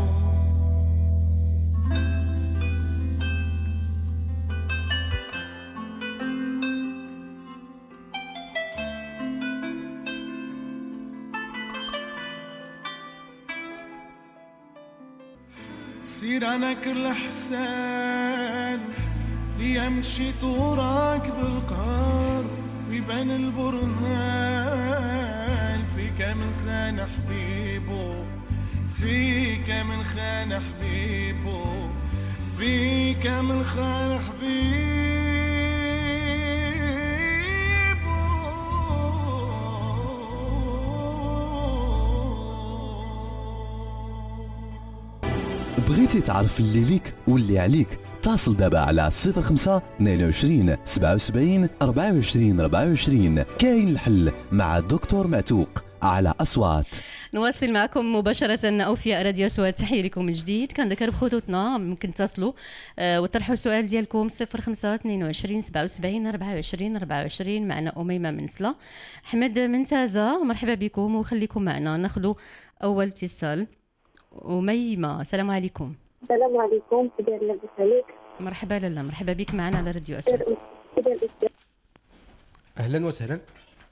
سير انا كل حسان ليا مشيت وراك بالقهر، ويبان البرهان فيك من خان حبيبو. فيك من خان حبيبو فيك من خان حبيبو. بغيتي تعرف اللي ليك واللي عليك اتصل دابا على صفر خمسة اثنين وعشرين سبعة وسبعين أربعة وعشرين أربعة وعشرين. كاين الحل مع الدكتور معتوق على أصوات. نواصل معكم مباشرة أوفياء راديو سوات. تحية لكم من جديد. كنذكر بخطوطنا ممكن تصلوا أه وترحوا السؤال ديالكم صفر خمسة اثنين وعشرين سبعة وسبعين أربعة وعشرين أربعة وعشرين. معنا أميمة من سلا. أحمد من تازة مرحبا بكم وخليكم معنا. ناخذ أول اتصال. أميمة السلام عليكم. السلام عليكم. كيداير لاباس عليك؟ مرحبا لاله مرحبا بك معنا على راديو أسود. أهلا وسهلا.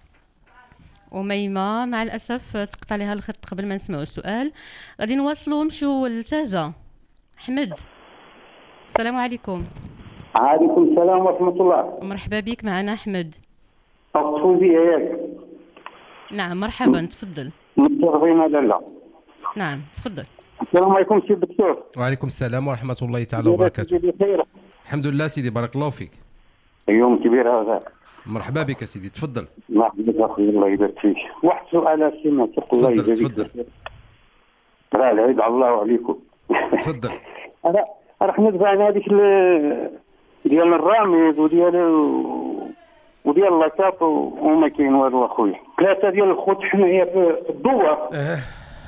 أميمة مع الأسف تقطع لها الخط قبل ما نسمعوا السؤال. غادي نواصلوا نمشوا لتازة. أحمد السلام عليكم. عليكم السلام ورحمة الله. مرحبا بك معنا أحمد. فوزية ياك؟ نعم مرحبا تفضل. متشرفين لاله. نعم تفضل. السلام عليكم سي الدكتور. وعليكم السلام ورحمة الله تعالى وبركاته. الحمد لله سيدي بارك الله فيك. يوم كبير هذا. مرحبا بك سيدي تفضل. مرحبا بك اخويا الله يبارك فيك. واحد سؤال سي معتوق الله يبارك فيك. تفضل. راه العيد على الله وعليكم. تفضل. انا راح ندفع هذيك ديال الرامد وديال وديال لاكاط وما كاين والو اخويا. ثلاثه ديال الخوت حنايا في الدوار. اه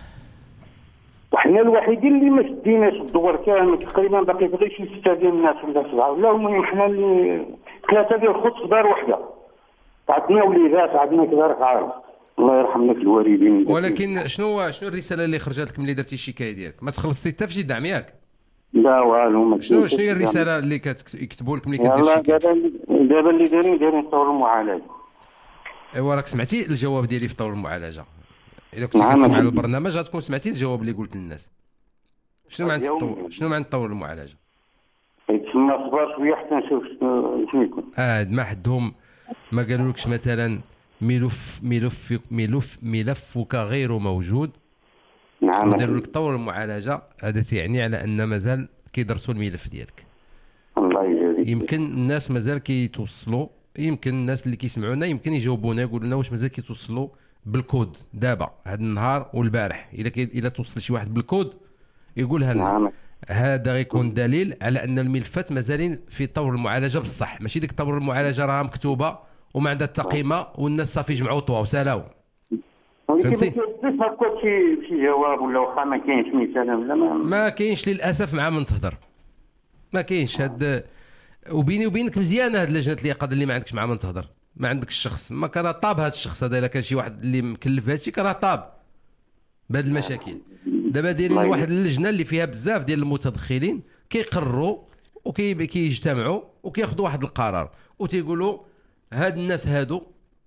وحنا الوحيدين اللي ما شديناش الدور كامل تقريبا باقي غير شي سته ديال الناس ولا سبعه ولا المهم حنا اللي ثلاثه ديال الخوت في دار وحده. عندنا وليدات عندنا كذا راك عارف. الله يرحم لك الوالدين. ولكن شنو شنو الرساله اللي خرجت لك ملي درتي الشكايه ديالك؟ ما تخلصتي حتى في شي دعم ياك؟ لا والو. شنو شنو هي الرساله اللي كتكتبوا لك ملي كدير الشكايه؟ دابا دابا اللي دايرين دايرين في طور المعالجه. ايوا راك سمعتي الجواب ديالي في طور المعالجه. اذا كنتي كتسمع على البرنامج غتكون سمعتي الجواب اللي قلت للناس. شنو معنى التطور شنو معنى تطور المعالجه؟ يتسمى صبر شويه حتى نشوف شنو يكون. اه ما حدهم ما قالولكش مثلا ملف ملف ملف ملفك غير موجود. نعم. داروا لك طور المعالجه. هذا يعني على ان مازال كيدرسوا الملف ديالك. الله يجازيك. يمكن الناس مازال كيتوصلوا، يمكن الناس اللي كيسمعونا يمكن يجاوبونا يقولوا لنا واش مازال كيتوصلوا بالكود دابا هذا النهار والبارح. الا كي الا توصل شي واحد بالكود يقولها لنا. نعم. هذا غيكون دليل على ان الملفات مازالين في طور المعالجه بصح، ماشي ديك طور المعالجه راها مكتوبه وما عندها حتى قيمه والناس صافي جمعوا طوا وسالاو. فهمتي؟ هكا شي شي جواب ولا واخا ما كاينش مثلا ولا ما ما كاينش للاسف مع من تهضر. ما كاينش هاد. وبيني وبينك مزيانه هاد لجنه اليقظه اللي ما عندكش مع من تهضر. ما عندك الشخص ما كان طاب هذا الشخص هذا. الا كان شي واحد اللي مكلف بهذا الشيء كان طاب بهاد المشاكل. دابا دايرين واحد اللجنه اللي فيها بزاف ديال المتدخلين كيقرروا وكيجتمعوا وكياخذوا واحد القرار وتيقولوا هاد الناس هادو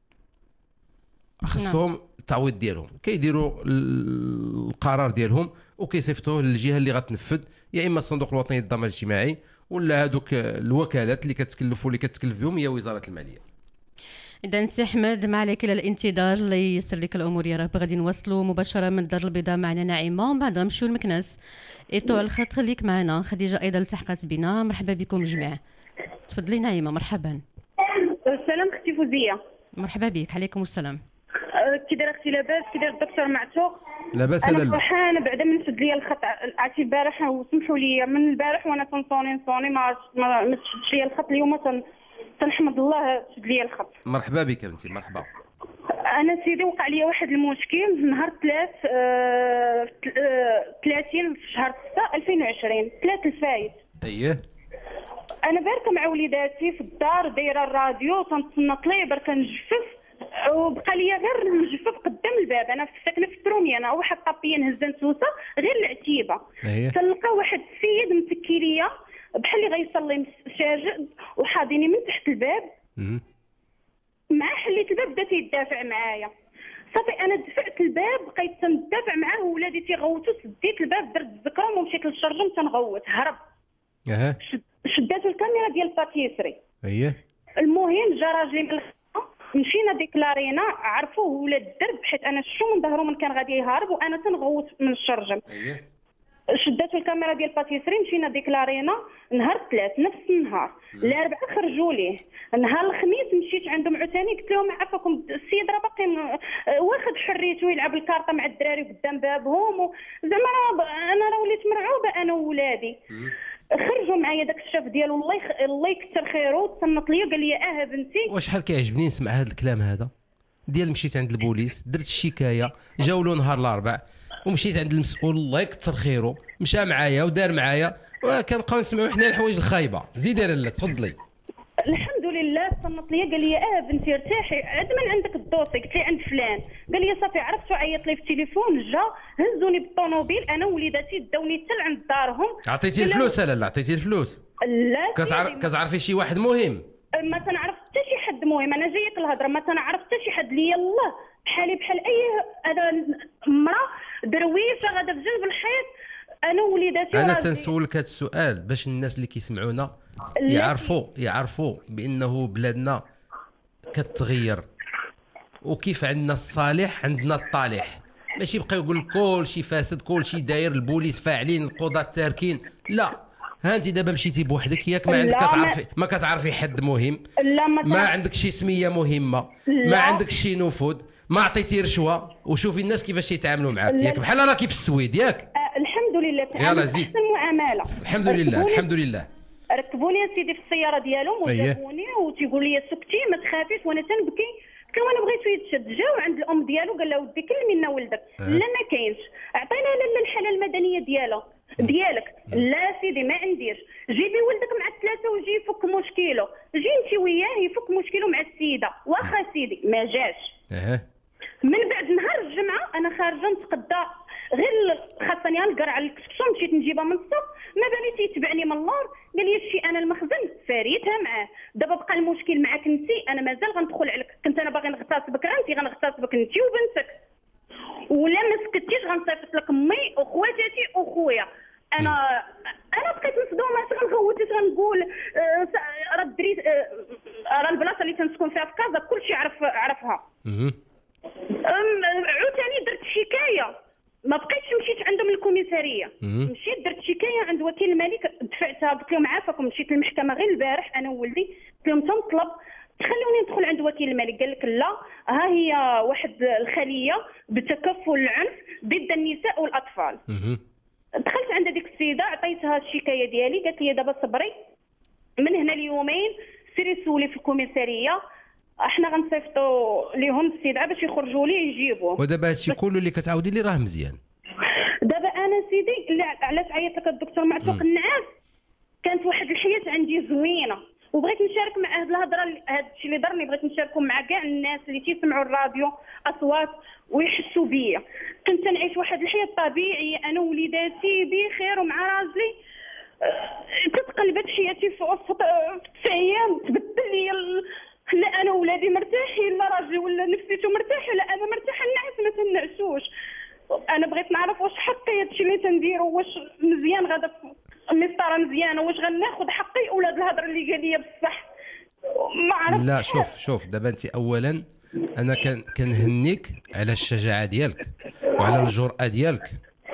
خصهم التعويض ديالهم. كيديروا القرار ديالهم وكيصيفطوه للجهه اللي غتنفذ، يا اما الصندوق الوطني للضمان الاجتماعي ولا هذوك الوكالات اللي كتكلفوا اللي كتكلف بهم هي وزاره الماليه. إذا سي أحمد ما عليك إلا الانتظار اللي يسر لك الأمور يا رب. غادي نواصلوا مباشرة من الدار البيضاء معنا نعيمة ومن بعد نمشيو لمكناس. إيطو على الخط خليك معنا. خديجة أيضا التحقت بنا. مرحبا بكم جميع. تفضلي نعيمة. مرحبا. السلام اختي فوزية. مرحبا بك. عليكم السلام. كي داير اختي لاباس؟ كي داير الدكتور معتوق؟ لاباس انا لالا. فرحانه بعدا من شد لي الخط. عرفتي البارح وسمحوا لي من البارح وانا تنصوني نصوني ما ما شدش لي الخط. اليوم تن... تنحمد الله شد لي الخط. مرحبا بك بنتي. مرحبا. انا سيدي وقع لي واحد المشكل نهار ثلاث آه... ثلاثين في شهر ستة ألفين وعشرين ثلاث الفايت. اييه. انا باركه مع وليداتي في الدار دايره الراديو تنتسنى طليبر كنجفف وبقى لي غير نجفف قدام الباب. انا ساكنه في الترومي انا واحد طابيه نهزه نسوسه غير العتيبه. تلقى واحد السيد متكي ليا بحال اللي غيصلي ساجد وحاضيني من تحت الباب. مع حليت الباب بدا تيدافع معايا. صافي انا دفعت الباب بقيت تندافع معاه وولادي تيغوتوا. سديت الباب درت الزكام ومشيت للشرجم تنغوت هرب. اها شدات الكاميرا ديال الباتيسري. اييه. المهم جا راجلي من مشينا ديكلارينا عرفوه ولاد الدرب حيت انا شو من ظهرهم من كان غادي يهرب وانا تنغوت من الشرجم. اييه. شداتو الكاميرا ديال باتيسري، مشينا ديكلارينا نهار الثلاث نفس النهار. الاربعاء خرجوا ليه، نهار الخميس مشيت عندهم عثاني قلت لهم عفاكم السيد راه باقي واخد حريته يلعب الكارطه مع الدراري قدام بابهم، زعما انا راه وليت مرعوبه انا وولادي. خرجوا معايا داك الشاف ديالو الله يخ... الله يكثر خيره، تصنت ليا قال لي اه بنتي. وشحال كيعجبني نسمع هذا الكلام هذا ديال مشيت عند البوليس درت الشكايه، جاو له نهار الاربعاء ومشيت عند المسؤول الله يكثر خيره مشى معايا ودار معايا، وكنبقاو نسمعوا حنا الحوايج الخايبه. زيدي لاله تفضلي. الحمد لله صنت لي قال لي اه بنتي ارتاحي، عاد من عندك الدوسي؟ قلت لي عند فلان. قال لي صافي عرفتو، عيط لي في التليفون، جا هزوني بالطوموبيل انا ووليداتي داوني حتى لعند دارهم. عطيتي الفلوس لاله؟ عطيتي الفلوس؟ لا كتعرف كتعرفي شي واحد مهم؟ ما تنعرف حتى شي حد مهم، انا جايه الهضره ما تنعرف حتى شي حد ليا الله بحالي بحال اي انا مرا درويشه غادا في جنب الحيط انا ووليداتي. انا تنسولك هذا السؤال باش الناس اللي كيسمعونا يعرفوا يعرفوا بانه بلادنا كتغير، وكيف عندنا الصالح عندنا الطالح، ماشي يبقى يقول كل شيء فاسد كل شيء داير، البوليس فاعلين القضاة تاركين. لا، ها انت دابا مشيتي بوحدك ياك ما عندك كتعرفي ما كتعرفي حد مهم، لا ما, ما عندك شي سميه مهمه، لا. ما عندك شي نفوذ، ما عطيتي رشوه، وشوفي الناس كيفاش يتعاملوا معاك ياك بحال راكي في السويد ياك. آه الحمد لله يلا زيد احسن معامله الحمد لله الحمد لله. ركبوني يا سيدي في السياره ديالهم وجابوني وتيقول لي سكتي ما تخافيش وانا تنبكي. قلت له انا بغيتو يتشد. جاو عند الام ديالو قال لها ودي كلمي لنا ولدك. أه. لا ما كاينش. عطينا لاله الحاله المدنيه ديالها ديالك. لا سيدي ما عنديش. جيبي ولدك مع الثلاثه وجي يفك مشكله. جي انت وياه يفك مشكله مع السيده. واخا سيدي ما جاش. أه. من بعد نهار الجمعه انا خارجه نتقدى غير خاصني نقرا على الكسكسو مشيت نجيبها من السوق ما بالي تيتبعني من اللور قال لي شي انا المخزن فاريتها معاه. دابا بقى المشكل معاك انت انا مازال غندخل عليك. كنت انا باغي نغتصبك انت غنغتصبك انت وبنتك ولا ما سكتيش غنصيفط لك امي وخواتاتي وخويا. انا انا بقيت مصدومه اش غنغوت اش غنقول. آه راه الدريت راه البلاصه اللي تنسكن فيها في كازا كلشي عرف عرفها. عاوتاني درت شكايه ما بقيتش مشيت عندهم الكوميساريه. مشيت درت شكايه عند وكيل الملك دفعتها قلت لهم عافاكم مشيت للمحكمه غير البارح انا وولدي قلت لهم تنطلب تخلوني ندخل عند وكيل الملك. قال لك لا ها هي واحد الخليه بتكفل العنف ضد النساء والاطفال. دخلت عند ديك السيده عطيتها الشكايه ديالي قالت لي دابا صبري من هنا ليومين سيري سولي في الكوميساريه احنا غنصيفطوا ليهم السيدعه باش يخرجوا لي يجيبوه. ودابا هادشي كله اللي كتعاودي لي راه مزيان. دابا انا سيدي علاش عيط لك الدكتور معتوق النعاس كانت واحد الحياه عندي زوينه وبغيت نشارك مع هاد الهضره هاد الشيء اللي ضرني بغيت نشاركهم مع كاع الناس اللي تيسمعوا الراديو اصوات ويحسوا بيا. كنت نعيش واحد الحياه طبيعيه انا ووليداتي بخير ومع راجلي. تتقلبت حياتي في وسط تسع ايام تبدل لي. لا انا ولادي مرتاحين لا راجلي ولا نفسيته مرتاحه لا انا مرتاحه النعس ما تنعسوش. انا بغيت نعرف واش حقي هادشي اللي تنديرو واش مزيان غادا مسطره مزيانه واش غناخذ حقي ولا هاد الهضره اللي قال لي بصح ما عرفتش. لا شوف شوف دابا انت اولا انا كان كنهنيك على الشجاعه ديالك وعلى الجرأه ديالك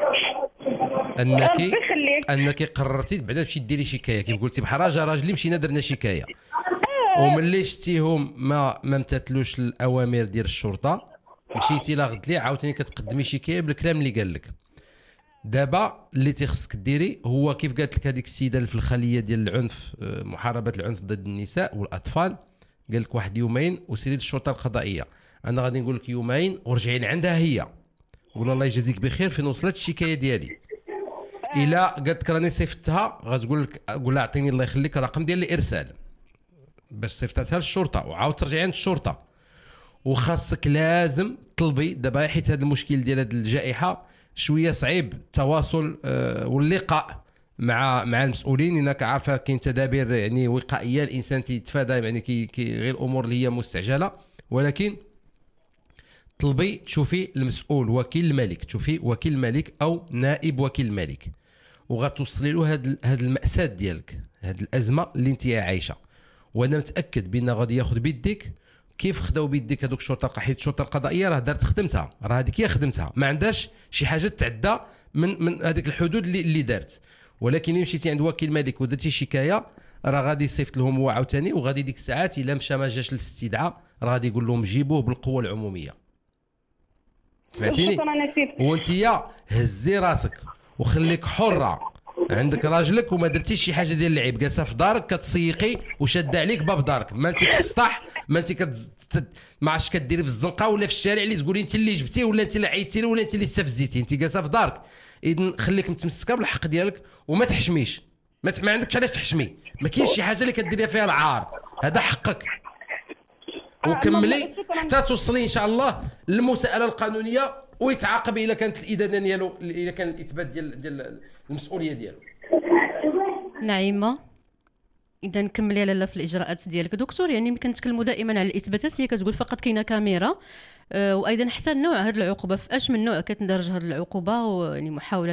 انك انك قررتي بعدا تمشي ديري شكايه كيف قلتي بحال راجل راجلي مشينا درنا شكايه وملي شتيهم ما ما امتثلوش الاوامر ديال الشرطه مشيتي لا غد لي عاوتاني كتقدمي شكايه بالكلام اللي قال لك. دابا اللي تيخصك ديري هو كيف قالت لك هذيك السيده اللي في الخليه ديال العنف محاربه العنف ضد النساء والاطفال قال لك واحد يومين وسيري للشرطه القضائيه. انا غادي نقول لك يومين ورجعي لعندها هي قول الله يجازيك بخير فين وصلت الشكايه ديالي. الا قالت لك راني صيفطتها غتقول لك قول لها اعطيني الله يخليك الرقم ديال الارسال باش صيفطتها للشرطه وعاود ترجعي عند الشرطه. وخاصك لازم طلبي دابا حيت هذا المشكل ديال هذه الجائحه شويه صعيب التواصل آه واللقاء مع مع المسؤولين انك عارفه كاين تدابير يعني وقائيه الانسان تيتفادى يعني كي, كي غير الامور اللي هي مستعجله. ولكن طلبي تشوفي المسؤول وكيل الملك تشوفي وكيل الملك او نائب وكيل الملك وغتوصلي له هذا هذا المأساة ديالك هذه الازمه اللي انت عايشه. وانا متاكد بان غادي ياخذ بيديك كيف خداو بيديك هذوك الشرطه، حيت الشرطه القضائيه راه دارت خدمتها، راه هذيك هي خدمتها، ما عندهاش شي حاجه تعدى من من هذيك الحدود اللي, اللي دارت. ولكن الا مشيتي عند وكيل ملك ودرتي شكايه راه غادي يصيفط لهم هو عاوتاني، وغادي ديك الساعات الا مشى ما جاش للاستدعاء راه غادي يقول لهم جيبوه بالقوه العموميه. سمعتيني؟ وانتيا هزي راسك وخليك حره، عندك راجلك وما درتيش شي حاجه ديال اللعيب، جالسه في دارك كتسيقي وشاده عليك باب دارك، ما انت في السطح، ما انت كت ما عرفتش كديري في الزنقه ولا في الشارع اللي تقولي انت اللي جبتيه ولا انت اللي عيطتي له ولا انت اللي استفزيتي، انت جالسه في دارك. اذا خليك متمسكه بالحق ديالك وما تحشميش، ما, ما عندكش علاش تحشمي، ما كاينش شي حاجه اللي كديريها فيها العار، هذا حقك. وكملي حتى توصلي ان شاء الله للمساءله القانونيه ويتعاقب الا كانت الادانه ديالو، الا كان الاثبات ديال ديال المسؤوليه ديالو. نعيمه اذا نكملي لاله في الاجراءات ديالك دكتور. يعني يمكن نتكلموا دائما على الاثباتات، هي كتقول فقط كاينه كاميرا، أه وايضا حتى النوع هذه العقوبه فاش من نوع كتندرج هذه العقوبه، ويعني محاوله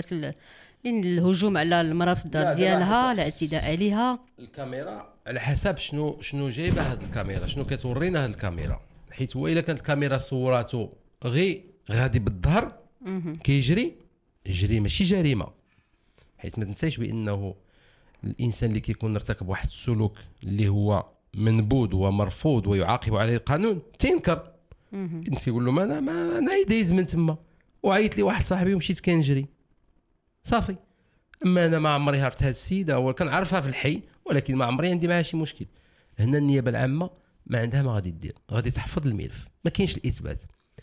الهجوم على المراه في الدار ديالها، الاعتداء عليها. الكاميرا على حسب شنو شنو جايبه هذه الكاميرا، شنو كتورينا هذه الكاميرا، حيت هو الا كانت الكاميرا صوراتو غير غادي بالظهر كيجري يجري ماشي جريمه، حيت ما تنساش بانه الانسان اللي كيكون ارتكب واحد السلوك اللي هو منبوذ ومرفوض ويعاقب عليه القانون تينكر. انت كيقول له ما انا ما انا دايز من تما وعيط لي واحد صاحبي ومشيت كنجري صافي. اما انا ما عمري عرفت هذه السيده ولا كنعرفها في الحي، ولكن ما عمري عندي معها شي مشكل. هنا النيابه العامه ما عندها ما غادي دير، غادي تحفظ الملف، ما كاينش الاثبات،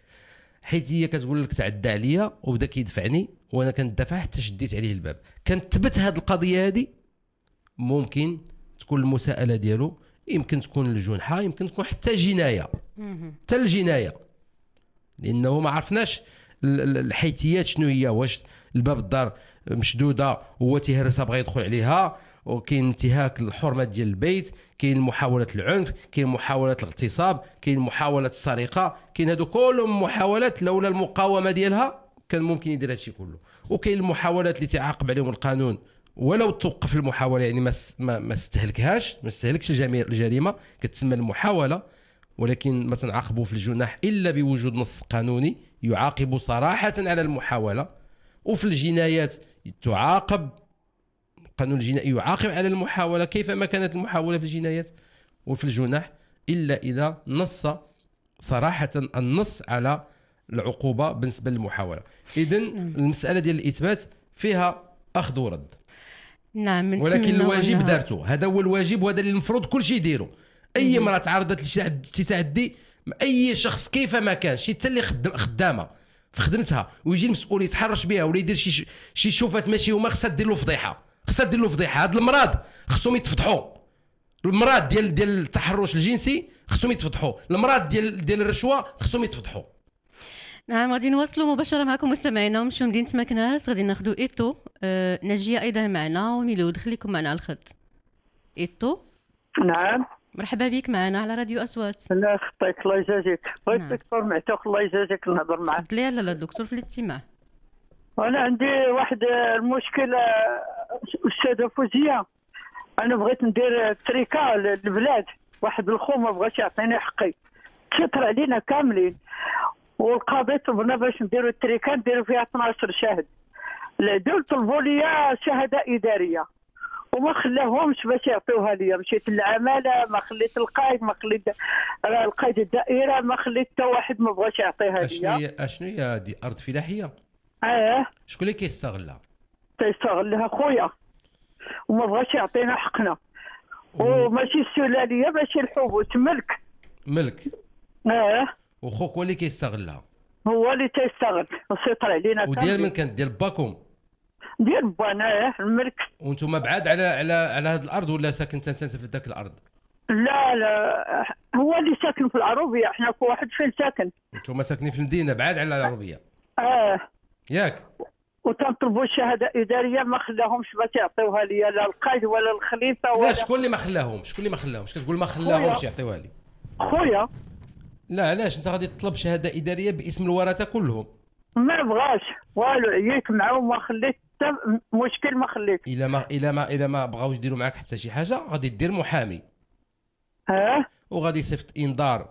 حيت هي كتقول لك تعدى عليا وبدا كيدفعني وانا كندافع حتى شديت عليه الباب. كنثبت هذه القضيه هذه ممكن تكون المساءله ديالو، يمكن تكون الجنحه، يمكن تكون حتى جنايه، حتى الجنايه، لانه ما عرفناش الحيثيات شنو هي، واش الباب الدار مشدوده وهو تيهرسها بغى يدخل عليها، وكاين انتهاك الحرمه ديال البيت، كاين محاوله العنف، كاين محاوله الاغتصاب، كاين محاوله السرقه، كاين هادو كلهم محاولات لولا المقاومه ديالها كان ممكن يدير هادشي كله. وكاين المحاولات اللي تعاقب عليهم القانون ولو توقف المحاوله، يعني ما ما استهلكهاش، ما استهلكش الجريمه، كتسمى المحاوله، ولكن ما تنعاقبوا في الجناح الا بوجود نص قانوني يعاقب صراحه على المحاوله. وفي الجنايات تعاقب، القانون الجنائي يعاقب على المحاوله كيفما كانت المحاوله في الجنايات، وفي الجناح الا اذا نص صراحه النص على العقوبه بالنسبه للمحاوله. اذا المساله ديال الاثبات فيها اخذ ورد. نعم، ولكن الواجب دارته، هذا هو الواجب وهذا اللي المفروض كل شيء يديروا. اي امراه تعرضت لشي تعدي، اي شخص كيفما كان، شي حتى اللي خدامه في خدمتها ويجي المسؤول يتحرش بها ولا يدير شي شي شوفات ماشي هما، خصها دير له فضيحه، خصها دير له فضيحه. هاد المرض خصهم يتفضحوا، المرض ديال ديال التحرش الجنسي خصهم يتفضحوا، المرض ديال ديال الرشوه خصهم يتفضحوا. نعم، غادي نواصلوا مباشره معكم مستمعينا ونمشيو لمدينه مكناس، غادي ناخذوا ايتو. آه نجيه ايضا معنا وميلود، خليكم معنا على الخط. ايتو نعم، مرحبا بك معنا على راديو اصوات. لا خطيك الله يجازيك. بغيت الدكتور معتوق الله يجازيك نهضر معاه. تفضلي. لا لا الدكتور في الاستماع. انا عندي واحد المشكله استاذه فوزيه، انا بغيت ندير تريكا للبلاد، واحد الخو ما بغاش يعطيني حقي، تشطر علينا كاملين، والقاضي طلبنا باش نديروا التريكا نديروا فيها اثناش شاهد. العدول طلبوا لي شهاده اداريه وما خلاهمش باش يعطيوها لي، مشيت للعماله، ما خليت القايد، ما خليت القايد الدائره، ما خليت حتى واحد ما بغاش يعطيها لي. اشنو هي اشنو هي هذه ارض فلاحيه؟ اه. شكون اللي كيستغلها؟ كيستغلها خويا وما بغاش يعطينا حقنا، وماشي السلاليه ماشي الحبوس، ملك ملك. اه. وخوك هو اللي كيستغلها؟ هو اللي تيستغل وسيطر علينا. وديال من كانت؟ ديال باكم؟ ديال بانا الملك. وانتم بعاد على على على هذه الارض ولا ساكن انت في ذاك الارض؟ لا لا، هو اللي ساكن في العروبيه، احنا في واحد فين ساكن. انتم ساكنين في المدينه بعاد على العروبيه؟ اه. ياك. وتنطلبوا الشهاده اداريه ما خلاهمش باش يعطيوها لي، لا القايد ولا الخليفه ولا. لا، شكون اللي ما خلاهمش؟ شكون اللي ما خلاهمش؟ كتقول ما خلاهمش يعطيوها لي؟ خويا. لا علاش انت غادي تطلب شهاده اداريه باسم الورثه كلهم؟ ما بغاش والو، عييت معاه وما خليت حتى مشكل، ما خليت. الا ما الا ما الا ما بغاوش يديروا معاك حتى شي حاجه غادي دير محامي. اه. وغادي يصيفط انذار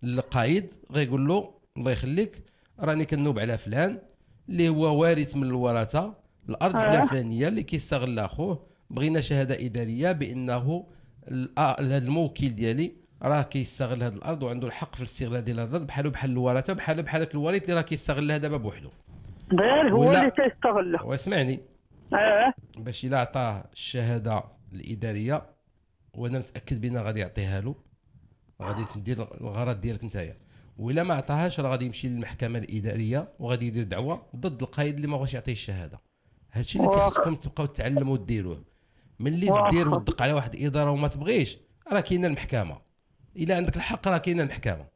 القائد غيقول له الله يخليك راني كنوب على فلان اللي هو وارث من الورثه الارض آه. الفلانيه اللي كيستغل اخوه، بغينا شهاده اداريه بانه هذا الموكل ديالي راه كيستغل هذه الارض وعنده الحق في الاستغلال ديال هذه الارض بحالو بحال الورثه بحالو بحال هذاك الوريث اللي راه كيستغلها دابا بوحدو. غير هو اللي تيستغله. واسمعني اه باش الا عطاه الشهاده الاداريه وانا متاكد بان غادي يعطيها له، غادي تدير الغرض ديالك نتايا، وإلا ما عطاهاش راه غادي يمشي للمحكمه الاداريه وغادي يدير دعوه ضد القائد اللي ما بغاش يعطيه الشهاده. هادشي اللي خصكم تبقاو تعلموا وديروه. ملي تدير وتدق على واحد الاداره وما تبغيش راه كاينه المحكمه، الا عندك الحق راه كاينه المحكمه.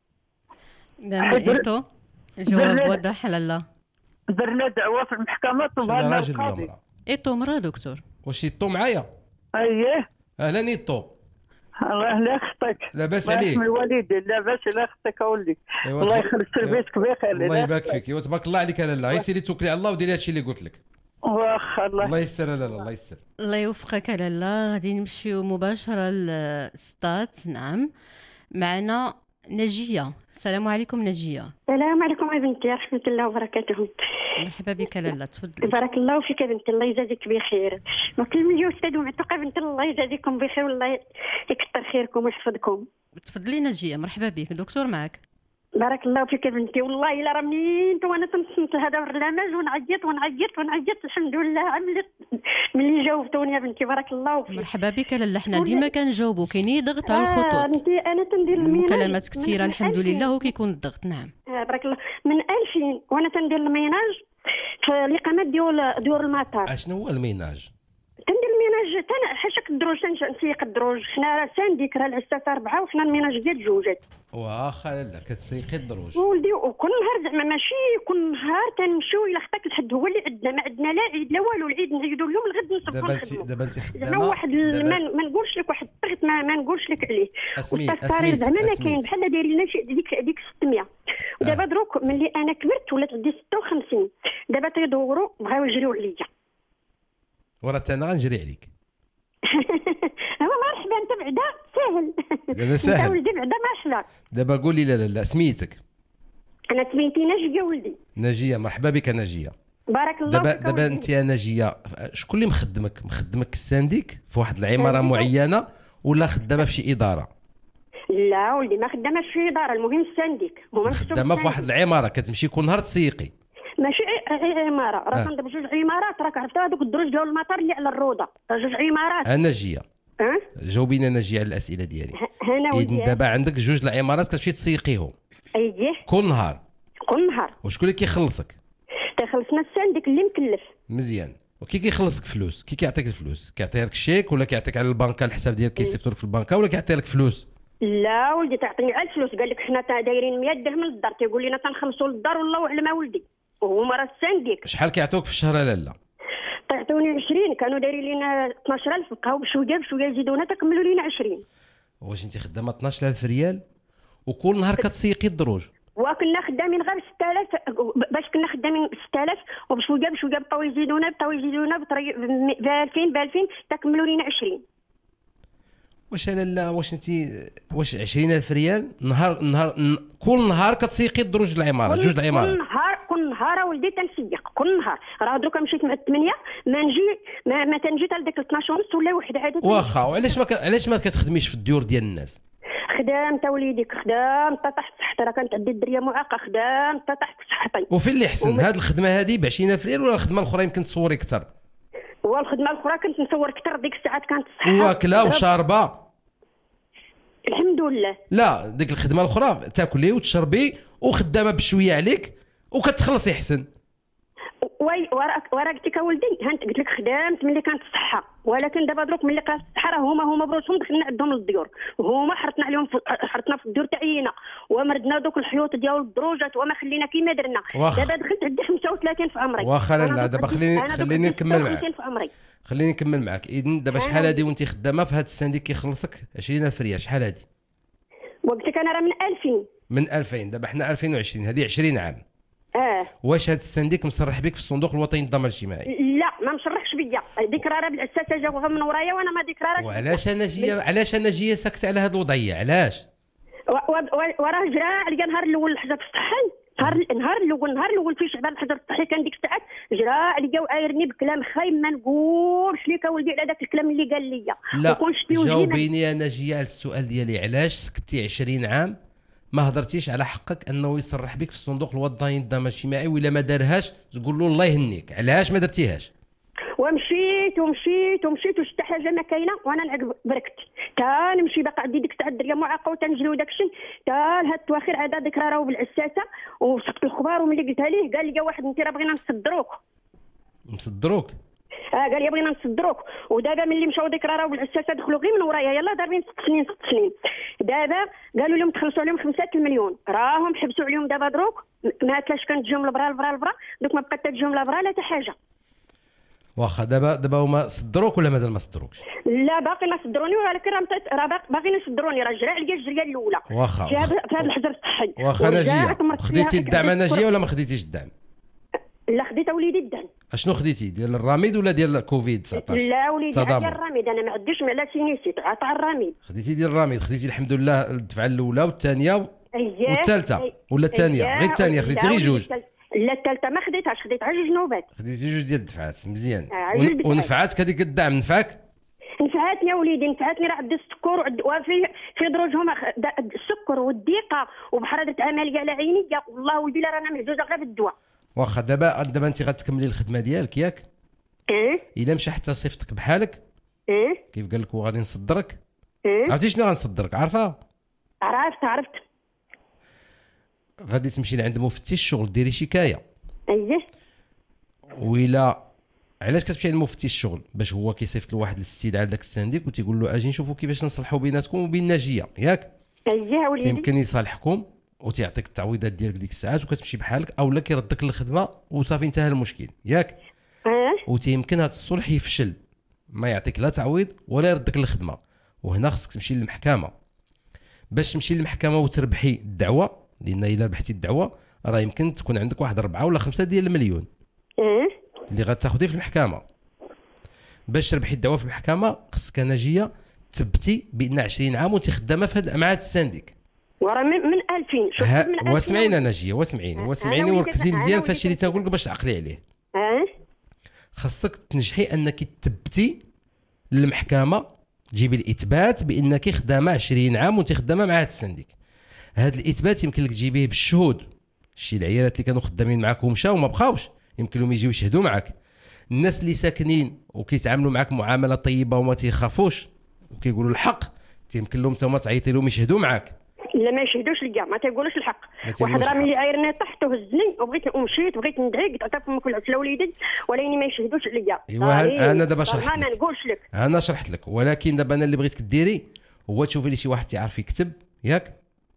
ايتو جواب واضح لالا. درنا دعوه في المحكمه طلبها لنا القاضي. ايتو مرا دكتور. واش يطو معايا؟ اييه اهلا يطو. الله لا يخطيك. لاباس عليك؟ من الوالدين لاباس لا يخطيك اولدي. الله يخلي سربيتك بخير. الله يبارك فيك. ايوا تبارك الله عليك لالا، غير سيري توكلي على الله وديري هادشي اللي قلت لك. واخا الله الله يسر لالا الله يسر. الله يوفقك لالا. غادي نمشيو مباشره للستات. نعم معنا نجيه. السلام عليكم نجيه. السلام عليكم يا بنتي ورحمه الله وبركاته. مرحبا بك لالا تفضلي. بارك الله فيك يا بنتي الله يجازيك بخير. وكل يا استاذ ومعتوقه بنتي الله يجازيكم بخير والله يكثر خيركم ويحفظكم. تفضلي نجيه. مرحبا بك دكتور معك. بارك الله فيك يا بنتي والله الا راه منين وانا تنصنت هذا البرنامج ونعيط ونعيط ونعيط الحمد لله عملت ملي جاوبتوني يا بنتي بارك الله فيك. مرحبا بك لالا. حنا ديما كنجاوبوا كاين ضغط على الخطوط. اه بنتي انا تندير الميناج مكالمات كثيره الحمد لله وكيكون الضغط. نعم آه بارك الله. من ألفين وانا تندير الميناج في الاقامه ديال ديال المطار. اشنو هو الميناج؟ تندير الميناج تاع حاشاك الدروج تنسيق الدروج. حنا سانديك راه العساسه اربعه وحنا الميناج ديال جوجات. واخا لا كتسيقي الدروج ولدي وكل نهار زعما ماشي كل نهار تنمشيو الى خطاك الحد هو اللي عندنا ما عندنا لا عيد لا والو. العيد نعيدوا اليوم الغد نصبحوا نخدموا. دابا انت خدامه زعما واحد ما, ما نقولش لك واحد الضغط ما, ما نقولش لك عليه. والتفكير زعما ما كاين بحال داير لنا شي ديك ديك ستمية. ودابا دروك ملي انا كبرت ولات عندي ستة وخمسين. دابا تيدوروا بغاو يجريو عليا ورا انا غنجري عليك. هو مرحبا انت بعدا سهل. دابا سهل انت ولدي بعدا ما احلى. دابا قولي لا لا لا سميتك. انا سميتي نجيه ولدي. نجيه مرحبا بك نجيه. بارك الله دابا فيك. دابا انت يا نجيه شكون اللي مخدمك؟ مخدمك السانديك في واحد العماره معينه ولا خدامه في شي اداره؟ لا ولدي ما خدامه في اداره. المهم السانديك هما خدامه في واحد العماره كتمشي كل نهار تسيقي. ماشي عماره راه كنضرب جوج عمارات. راك عرفتوا هذوك الدروج ديال المطار اللي على الروضه جوج عمارات. نجيه اه جاوبينا نجيه على الاسئله ديالي. هنا ولدي دابا عندك جوج العمارات كتمشي تسيقيهم اييه كل نهار كل نهار. وشكون اللي كيخلصك؟ تيخلصنا السانديك اللي مكلف. مزيان. وكي كيخلصك فلوس؟ كي كيعطيك الفلوس؟ كيعطيها لك شيك ولا كيعطيك على البنكه الحساب ديالك كيصيفطوا لك في البنكه ولا كيعطي لك فلوس؟ لا ولدي تعطيني على الفلوس. قال لك حنا دايرين مية درهم للدار تيقول لنا تنخلصوا للدار والله اعلم ولدي. وهما راه السانديك شحال كيعطوك في الشهر لالا؟ تعطوني عشرين. كانوا دايرين لنا اثناش ألف بقاو بشويه بشويه يزيدونا تكملوا لينا عشرين. واش انت خدامه اثناش ألف ريال وكل نهار كتسيقي الدروج؟ وكنا خدامين غير ستة آلاف باش كنا خدامين ستة آلاف وبشويه بشويه بقاو يزيدونا بقاو يزيدونا ب ألفين ب ألفين تكملوا لينا عشرين. واش لالا واش انت واش عشرين ألف ريال نهار نهار كل نهار كتسيقي الدروج العماره جوج العمارات؟ كل نهار كل نهار ولدي تنسيق كل نهار. راه دروك مشيت مع الثمانية ما نجي ما, ما تنجي حتى لديك اثناش ونص ولا واحد عاد. واخا وعلاش ما ك... علاش ما كتخدميش في الديور ديال الناس؟ خدام تا وليديك خدام تا تحت صحتي. راه كانت عندي الدريه معاقه خدام تا تحت صحتي. وفين اللي احسن هاد الخدمه هذه ب عشرين ألف ريال ولا الخدمه الاخرى يمكن تصوري اكثر؟ والخدمه الاخرى كنت نصور اكثر. ديك الساعات كانت الصحه واكله وشاربه الحمد لله. لا ديك الخدمه الاخرى تاكلي وتشربي وخدامه بشويه عليك وكتخلصي احسن. وي وراك وراك قلت لك ولدي هانت قلت لك خدامت ملي كانت الصحه. ولكن دابا دروك ملي كانت الصحه راه هما هما بروسهم دخلنا عندهم للديور وهما حرطنا عليهم حرطنا في الديور تاعينا ومردنا دوك الحيوط ديال الدروجات وما خلينا كيما درنا. دابا دخلت عندي خمسة وثلاثين في عمري. واخا لا دابا خليني خليني نكمل معاك. في عمري. خليني نكمل معاك. اذن دابا شحال هادي وانت خدامه في هاد السانديك كيخلصك عشرين ألف ريال شحال هادي؟ وقلت لك انا راه من ألفين. من ألفين. دابا حنا ألفين وعشرين هذه عشرين عام. اه واش هاد السانديك مصرح بك في الصندوق الوطني للضمان الاجتماعي؟ لا ما مشرحش بيا. ديك راه بالعساسه جاوها من ورايا وانا ما ديك راه. وعلاش انا جيه علاش انا جيه ساكته على هاد الوضعيه علاش؟ وراه جرى عليا نهار الاول الحجر الصحي، نهار نهار الاول نهار الاول في شعبان الحجر الصحي كان ديك الساعات جرى عليا وعايرني بكلام خايب ما نقولش لك اولدي على داك الكلام اللي قال لي. لا جاوبيني انا جايه على السؤال ديالي، علاش سكتي عشرين عام ما هضرتيش على حقك انه يصرح بك في الصندوق الوطني للدعم الاجتماعي، ولا ما دارهاش تقول له الله يهنيك، علاش ما درتيهاش؟ ومشيت ومشيت ومشيت وشتا حاجه ما كاينه وانا نعقب بركت تا نمشي باقا عندي ديك الساعه الدريه معاقه وتنجري وداك الشيء تا هاد التواخر عاد ذكرى راهو بالعساسه وسقط الخبار وملي قلتها ليه قال لي واحد انت راه بغينا نصدروك. نصدروك؟ اه قال لي بغينا نصدروك. ودابا ملي مشاو ديك راه بالعساسه دخلوا غير من ورايا يلاه ضاربين ست سنين ست سنين. دابا قالوا لهم تخلصوا عليهم خمسة المليون، راهم حبسوا عليهم دابا دروك ما كاش كانت تجيهم البرا البرا البرا دوك ما بقات تجيهم لا برا لا حتى حاجه. واخا دابا دابا هما صدروك ولا مازال ما صدروكش؟ لا باقي ما صدروني، ولكن راه راه باغيين يصدروني، راه جرى عليا الجريه الاولى واخا في هذا الحجر الصحي. واخا ناجيه خديتي الدعم ناجيه ولا ما خديتيش الدعم؟ لا خديت وليدي الدعم. اشنو خديتي ديال الراميد ولا ديال كوفيد تسعطاش؟ لا وليدي ديال الراميد، انا ما عنديش على سينيسيت عطا الراميد. خديتي ديال الراميد، خديتي الحمد لله الدفعه الاولى والثانيه اييه والثالثه ولا الثانيه؟ غير الثانيه خديتي غير جوج؟ لا الثالثه ما خديتهاش، خديت على جوج نوبات. خديتي جوج ديال الدفعات مزيان. آه ونفعاتك هذيك الدعم نفعك؟ نفعتني يا وليدي نفعتني، راه عندي السكر وفي في دروجهم السكر والضيقه وبحال درت عمليه على عيني والله ولدي لا رانا مهزوزه غير بالدواء. واخا دابا دابا انت غتكملي الخدمه ديالك ياك؟ ايه الا مشى حتى صيفطك بحالك ايه كيف قال لك وغادي نصدرك. ايه عرفتي شنو غنصدرك؟ عارفه؟ عرفت عرفت غادي تمشي لعند مفتش الشغل ديري شكايه. اييه ويلا علاش كتمشي عند مفتش الشغل؟ باش هو كيصيفط له واحد الاستدعاء لذاك السانديك وتيقول له اجي نشوفوا كيفاش نصلحوا بيناتكم وبين ناجيه ياك؟ اييه وليدي يمكن يصالحكم وتيعطيك التعويضات ديالك ديك الساعات وكتمشي بحالك، اولا كيردك للخدمه وصافي انتهى المشكل ياك؟ اه وتيمكن هذا الصلح يفشل ما يعطيك لا تعويض ولا يردك للخدمه، وهنا خصك تمشي للمحكمه باش تمشي للمحكمه وتربحي الدعوه، لان الا ربحتي الدعوه راه يمكن تكون عندك واحد أربعة ولا خمسة ديال المليون اه اللي غتاخذيه في المحكمه. باش تربحي الدعوه في المحكمه خصك ناجيه تثبتي بان عشرين عام وانت خدامه في مع هذا السانديك. وراه من, من ألفين شوف من ألفين. واسمعيني ناجيه واسمعيني واسمعيني وركزي مزيان فاش اللي تنقول لك باش تعقلي عليه. اه خاصك تنجحي انك تثبتي للمحكمه تجيبي الاثبات بانك خدامه عشرين عام وانت خدامه مع هذا السنديك. هذا الاثبات يمكن لك تجيبيه بالشهود، شي العيالات اللي كانوا خدامين معاك ومشاو وما بقاوش يمكن لهم يجيو يشهدوا معاك، الناس اللي ساكنين وكيتعاملوا معاك معامله طيبه وما تيخافوش وكيقولوا الحق يمكن لهم تما تعيطي لهم يشهدوا معاك. لا ما يشهدوش ليا ما تيقولوش الحق. واحد راه ملي عايرني طحت وهزني وبغيت ومشيت بغيت ندعي قلت عطاكم كل عسله وليدي ولكن ما يشهدوش ليا. ايوا انا دابا شرحت لك ما نقولش لك انا شرحت لك، ولكن دابا انا اللي بغيتك ديري هو تشوفي لي شي واحد تيعرف يكتب ياك؟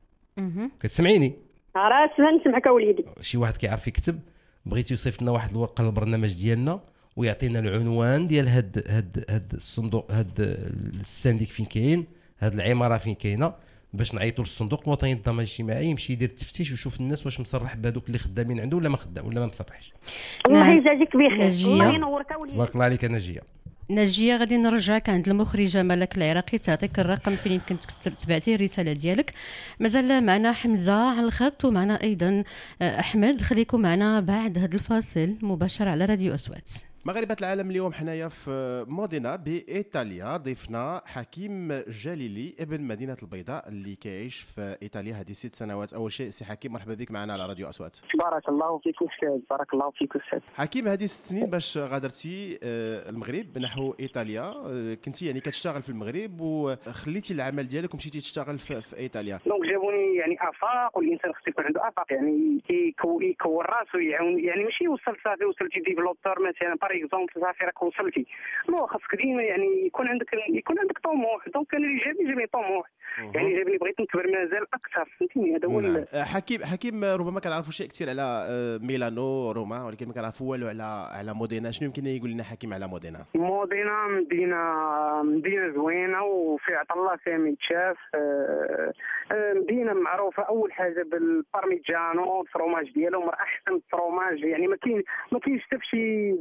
اها كتسمعيني؟ راه نسمعك وليدي. شي واحد كيعرف يكتب بغيتي يوصيفط لنا واحد الورقه للبرنامج ديالنا ويعطينا العنوان ديال هاد هاد هاد الصندوق هاد السنديك فين كاين، هاد العماره فين كاينه، باش نعيطوا للصندوق الوطني للضمان الاجتماعي يمشي يدير التفتيش ويشوف الناس واش مصرح بهذوك اللي خدامين عنده ولا ما خدام ولا ما مصرحش. الله يجازيك بخير الله ينورك وليدي. تبارك الله عليك ناجيه. ناجيه غادي نرجعك عند المخرجه ملك العراقي تعطيك الرقم فين يمكن تبعتي الرساله ديالك. مازال معنا حمزه على الخط ومعنا ايضا احمد، خليكم معنا بعد هذا الفاصل مباشر على راديو أصوات. مغاربة العالم اليوم حنايا في مودينا بإيطاليا ضيفنا حكيم جليلي ابن مدينة البيضاء اللي كيعيش في إيطاليا هذه ست سنوات. أول شيء سي حكيم مرحبا بك معنا على راديو أصوات. بارك الله فيك أستاذ بارك الله فيك أستاذ. حكيم هذه ست سنين باش غادرتي المغرب نحو إيطاليا، كنتي يعني كتشتغل في المغرب وخليتي العمل ديالك ومشيتي تشتغل في, في إيطاليا. دونك جابوني يعني آفاق والإنسان خصو يكون عنده آفاق يعني يكون راسو يعني ماشي وصل صافي وصلتي ديفلوبتور مثلا اكزومبل صافي راك وصلتي، لا خاصك ديما يعني يكون عندك يكون عندك طموح. دونك انا اللي جابني جابني طموح يعني جابني بغيت نكبر مازال اكثر فهمتيني. هذا هو نعم. حكيم حكيم ربما كنعرفوا شيء كثير على ميلانو روما ولكن ما كنعرفوا والو على على مودينا. شنو يمكن يقول لنا حكيم على مودينا؟ مودينا مدينه مدينه زوينه وفي عطا الله فيها متشاف، مدينه معروفه اول حاجه بالبارميجانو الفروماج ديالهم راه احسن فروماج يعني ما كاين ما كاينش حتى في شي دوله اخرى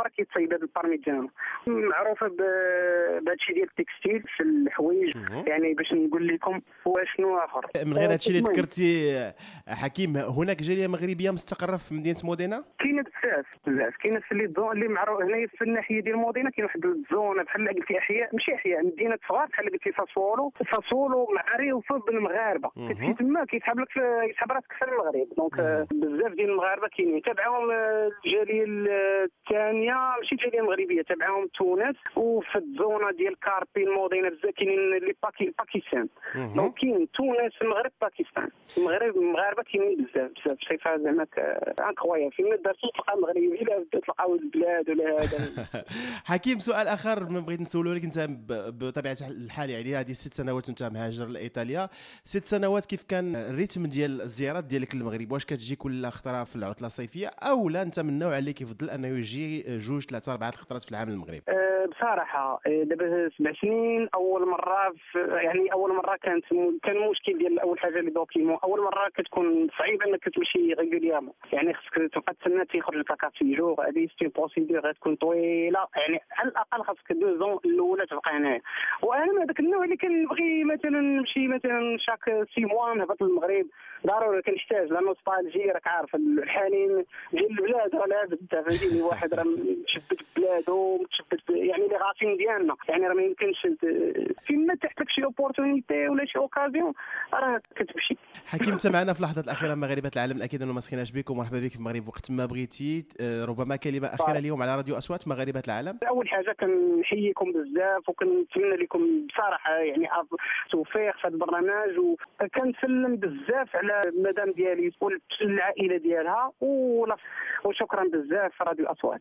اخرى كيتصايب هذا البارمي ديالنا. معروفه بهادشي ديال التكستيل في الحوايج، يعني باش نقول لكم وشنو اخر. من غير هادشي اللي ذكرتي حكيم، هناك جاليه مغربيه مستقره في مدينه مودينا؟ كاينه بزاف بزاف، كاينه في لي زون اللي معروف هنايا في الناحيه ديال مودينا. كاين واحد الزونه بحال قلتي احياء ماشي احياء، مدينه صغار بحال قلتي ساسولو ساسولو معروفه بالمغاربه. كتمشي تما كيسحب لك يسحب راسك في المغرب. دونك بزاف ديال المغاربه كاينين. تابعهم الجاليه الثانيه ماشي جاليه مغربيه، تابعهم تونس، وفي الزونه ديال كاربين مودينا بزاف كاينين لي باكي باكستان. دونك كاين تونس المغرب باكستان. المغرب المغاربه كاينين بزاف بزاف شايفها زعما انكرويا فين ما درتي تلقى مغربي الا تلقاو البلاد ولا هذا. حكيم سؤال اخر ما بغيت نسولو لك، انت بطبيعه الحال يعني هذه ست سنوات وانت مهاجر لايطاليا، ست سنوات كيف كان الريتم ديال الزيارات ديالك للمغرب؟ واش كتجي كل خطره في العطله الصيفيه او لا انت من النوع اللي كيفضل انه يجي جوج ثلاثه اربعه الخطرات في العام للمغرب؟ أه بصراحه دابا سبع سنين اول مره يعني اول مره كانت كان المشكل ديال اول حاجه لي دوكيمون. اول مره كتكون صعيب انك تمشي ريغوليرمون، يعني خصك تبقى تسنى تيخرج لك كارتي جور. هذه سي بروسيدور غتكون طويله، يعني على الاقل خصك دو زون الاولى تبقى هنايا. وانا من هذاك النوع اللي كنبغي مثلا نمشي مثلا شاك سي موا نهبط للمغرب ضروري، كنحتاج لا نوستالجي. راك عارف الحنين ديال البلاد راه لابد فهمتيني، واحد راه متشبت ببلادو متشبت يعني لي غاسين ديالنا، يعني راه ما يمكنش فيما تحت لك شي اوبورتونيتي ولا شي اوكازيون راه كتمشي. حكيم انت معنا في اللحظات الاخيره مغاربه العالم، اكيد انه ما سخيناش بك ومرحبا بك في المغرب وقت ما بغيتي. ربما كلمه اخيره اليوم على راديو اصوات مغاربه العالم. اول حاجه كنحييكم بزاف وكنتمنى لكم بصراحه يعني توفيق في هذا البرنامج، وكنسلم بزاف على المدام ديالي والعائله ديالها، وشكرا بزاف في راديو اصوات.